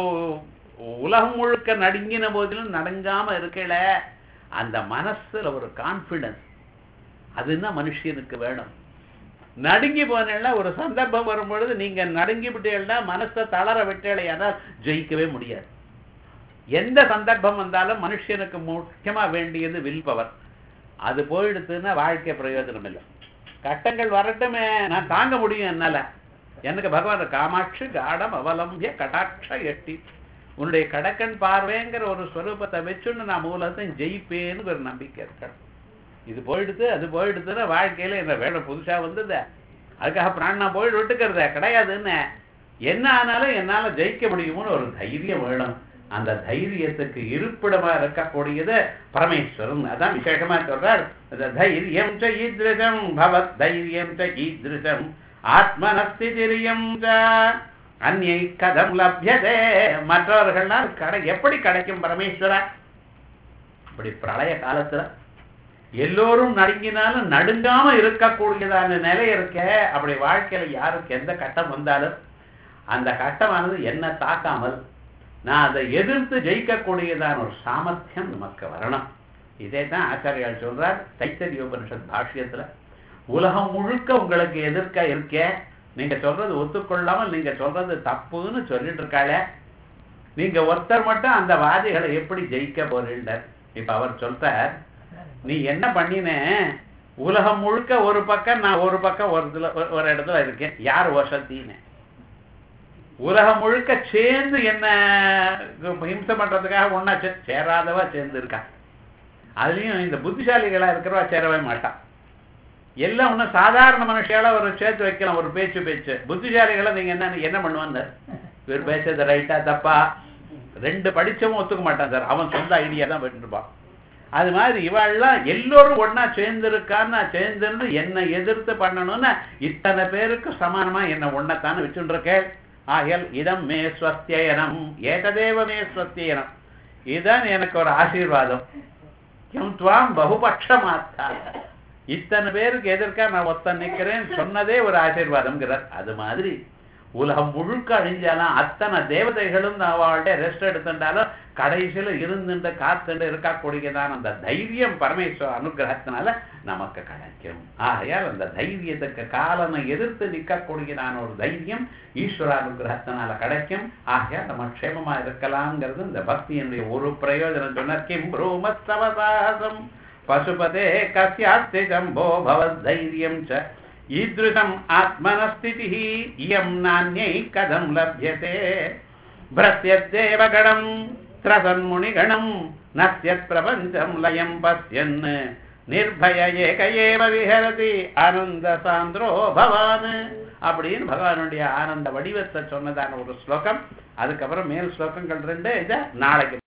உலகம் முழுக்க நடுங்கின போதிலும் நடுங்காம இருக்கல. அந்த மனசுல ஒரு கான்பிடன்ஸ், அதுதான் மனுஷனுக்கு வேணும். நடுங்கி போனா ஒரு சந்தர்ப்பம் வரும்பொழுது நீங்க நடுங்கி விட்டீங்கன்னா, மனசை தளர விட்டேனால் ஜெயிக்கவே முடியாது. எந்த சந்தர்ப்பம் வந்தாலும் மனுஷனுக்கு முக்கியமா வேண்டியது வில் பவர். அது போயிடுத்துன்னா வாழ்க்கை பிரயோஜனம் இல்லை. கட்டங்கள் வரட்டுமே, நான் தாங்க முடியும் என்னால. எனக்கு பகவான் காமாட்சி காடம் அவலம்பிய கடாட்ச எட்டி, உன்னுடைய கடக்கன் பார்வைங்கிற ஒரு ஸ்வரூபத்தை வச்சுன்னு நான் மூலத்தையும் ஜெயிப்பேன்னு ஒரு நம்பிக்கை இருக்கணும். இது போயிடுது அது போயிடுதுன்னா வாழ்க்கையில என்ன வேலை புதுசா வந்தது, அதுக்காக பிராணா போயிட்டு விட்டுக்கிறத கிடையாதுன்னு. என்ன ஆனாலும் என்னால ஜெயிக்க முடியும்னு ஒரு தைரியம் வேணும். அந்த தைரியத்துக்கு இருப்பிடமா இருக்கக்கூடியது பரமேஸ்வரன். அதான் விசேஷமா சொல்றார், தைரியம் ச ஈத்ருஷம் பவத் தைரியம் ச ஈத்ருஷம் ஆத்மனஸ்திரியம் ச அந்யை கதம் லப்யதே. மற்றவர்கள்னால் கடை எப்படி கிடைக்கும் பரமேஸ்வரா? இப்படி பிரளய காலத்துல எல்லோரும் நடுங்கினாலும் நடுங்காம இருக்கக்கூடியதான நிலை இருக்க. அப்படி வாழ்க்கையில யாருக்கு எந்த கட்டம் வந்தாலும் அந்த கட்டமானது என்ன தாக்காமல் நான் அதை எதிர்த்து ஜெயிக்கக்கூடியதான ஒரு சாமர்த்தியம் நமக்கு வரணும். இதே தான் ஆச்சாரியால் சொல்றார் தைத்தரிய உபனிஷத் பாஷ்யத்துல. உலகம் முழுக்க உங்களுக்கு எதிர்க்க இருக்க, நீங்க சொல்றது ஒத்துக்கொள்ளாமல் நீங்க சொல்றது தப்புன்னு சொல்லிட்டு இருக்காளே, நீங்க ஒருத்தர் மட்டும் அந்த வாதிகளை எப்படி ஜெயிக்க போறீங்க? இப்ப அவர் சொல்றார், நீ என்ன பண்ணின, உலகம் முழுக்க ஒரு பக்கம் நான் ஒரு பக்கம் ஒரு ஒரு இடத்துல இருக்கேன், யார் வசத்தின்னு. உலகம் முழுக்க சேர்ந்து என்ன ஹிம்சை பண்றதுக்காக ஒன்னா சேராதவா சேர்ந்து இருக்கா. அதுலயும் இந்த புத்திசாலிகளா இருக்கிறவா சேரவே மாட்டான். எல்லாம் ஒன்றும் சாதாரண மனுஷால ஒரு சேர்த்து வைக்கலாம், ஒரு பேச்சு பேச்சு. புத்திசாலிகளை நீங்க என்ன என்ன பண்ணுவான், இவர் பேசுறது ரைட்டா தப்பா ரெண்டு படிச்சவன் ஒத்துக்க மாட்டான் சார், அவன் சொந்த ஐடியா தான் போயிட்டு இருப்பான். அது மாதிரி இவாள்லாம் எல்லோரும் ஒன்னா சேர்ந்திருக்கான்னு சேர்ந்துருந்து என்னை எதிர்த்து பண்ணணும்னு இத்தனை பேருக்கு சமானமா என்ன ஒன்னத்தானே வச்சுட்டு இருக்கேன். ஆகியல் இதம் மே ஸ்வஸ்தியனம் ஏகதேவ மே ஸ்வஸ்தியனம், இதுதான் எனக்கு ஒரு ஆசீர்வாதம். கிம் துவாம் பகுபட்சமாத்தா, இத்தனை பேருக்கு எதிர்க்க நான் ஒத்த நிற்கிறேன் சொன்னதே ஒரு ஆசீர்வாதம்ங்கிறார். அது மாதிரி உலகம் முழுக்க அழிஞ்சாலும் அத்தனை தேவதைகளும் அவள்கிட்ட ரெஸ்ட் எடுத்துட்டாலும் கடைசியில இருந்துட்டு காத்துட்டு இருக்கக்கூடியதான அந்த தைரியம் பரமேஸ்வர அனுகிரகத்தினால நமக்கு கிடைக்கும். ஆகையால் அந்த தைரியத்துக்கு காலனை எதிர்த்து நிற்கக்கூடியதான ஒரு தைரியம் ஈஸ்வர அனுகிரகத்தினால கிடைக்கும். ஆகையால் நம்ம க்ஷேமமா இருக்கலாம்ங்கிறது இந்த பக்தியினுடைய ஒரு பிரயோஜனம் சொன்னார். கிம் ப்ரூமஸ்தவசாசம் பசுபதே கஸ்யாஸ்தி ஜம்போ பவத் தைரியம் ச ஈத்ருஷம் ஆத்மனஸ்திதிः இயம் நான்யை கதம் லப்யதே. பிரத்யத்தேவகணம் த்ரசன்முனிகணம் நஸ்யத் பிரபஞ்சம் லயம் பஸ்யன் நிர்பய ஏக ஏவ விஹரதி ஆனந்த சாந்திரோ பவான் அப்படின்னு பகவானுடைய ஆனந்த வடிவத்தை சொன்னதான ஒரு ஸ்லோகம். அதுக்கப்புறம் மேல் ஸ்லோகங்கள் ரெண்டு இதை நாளைக்கு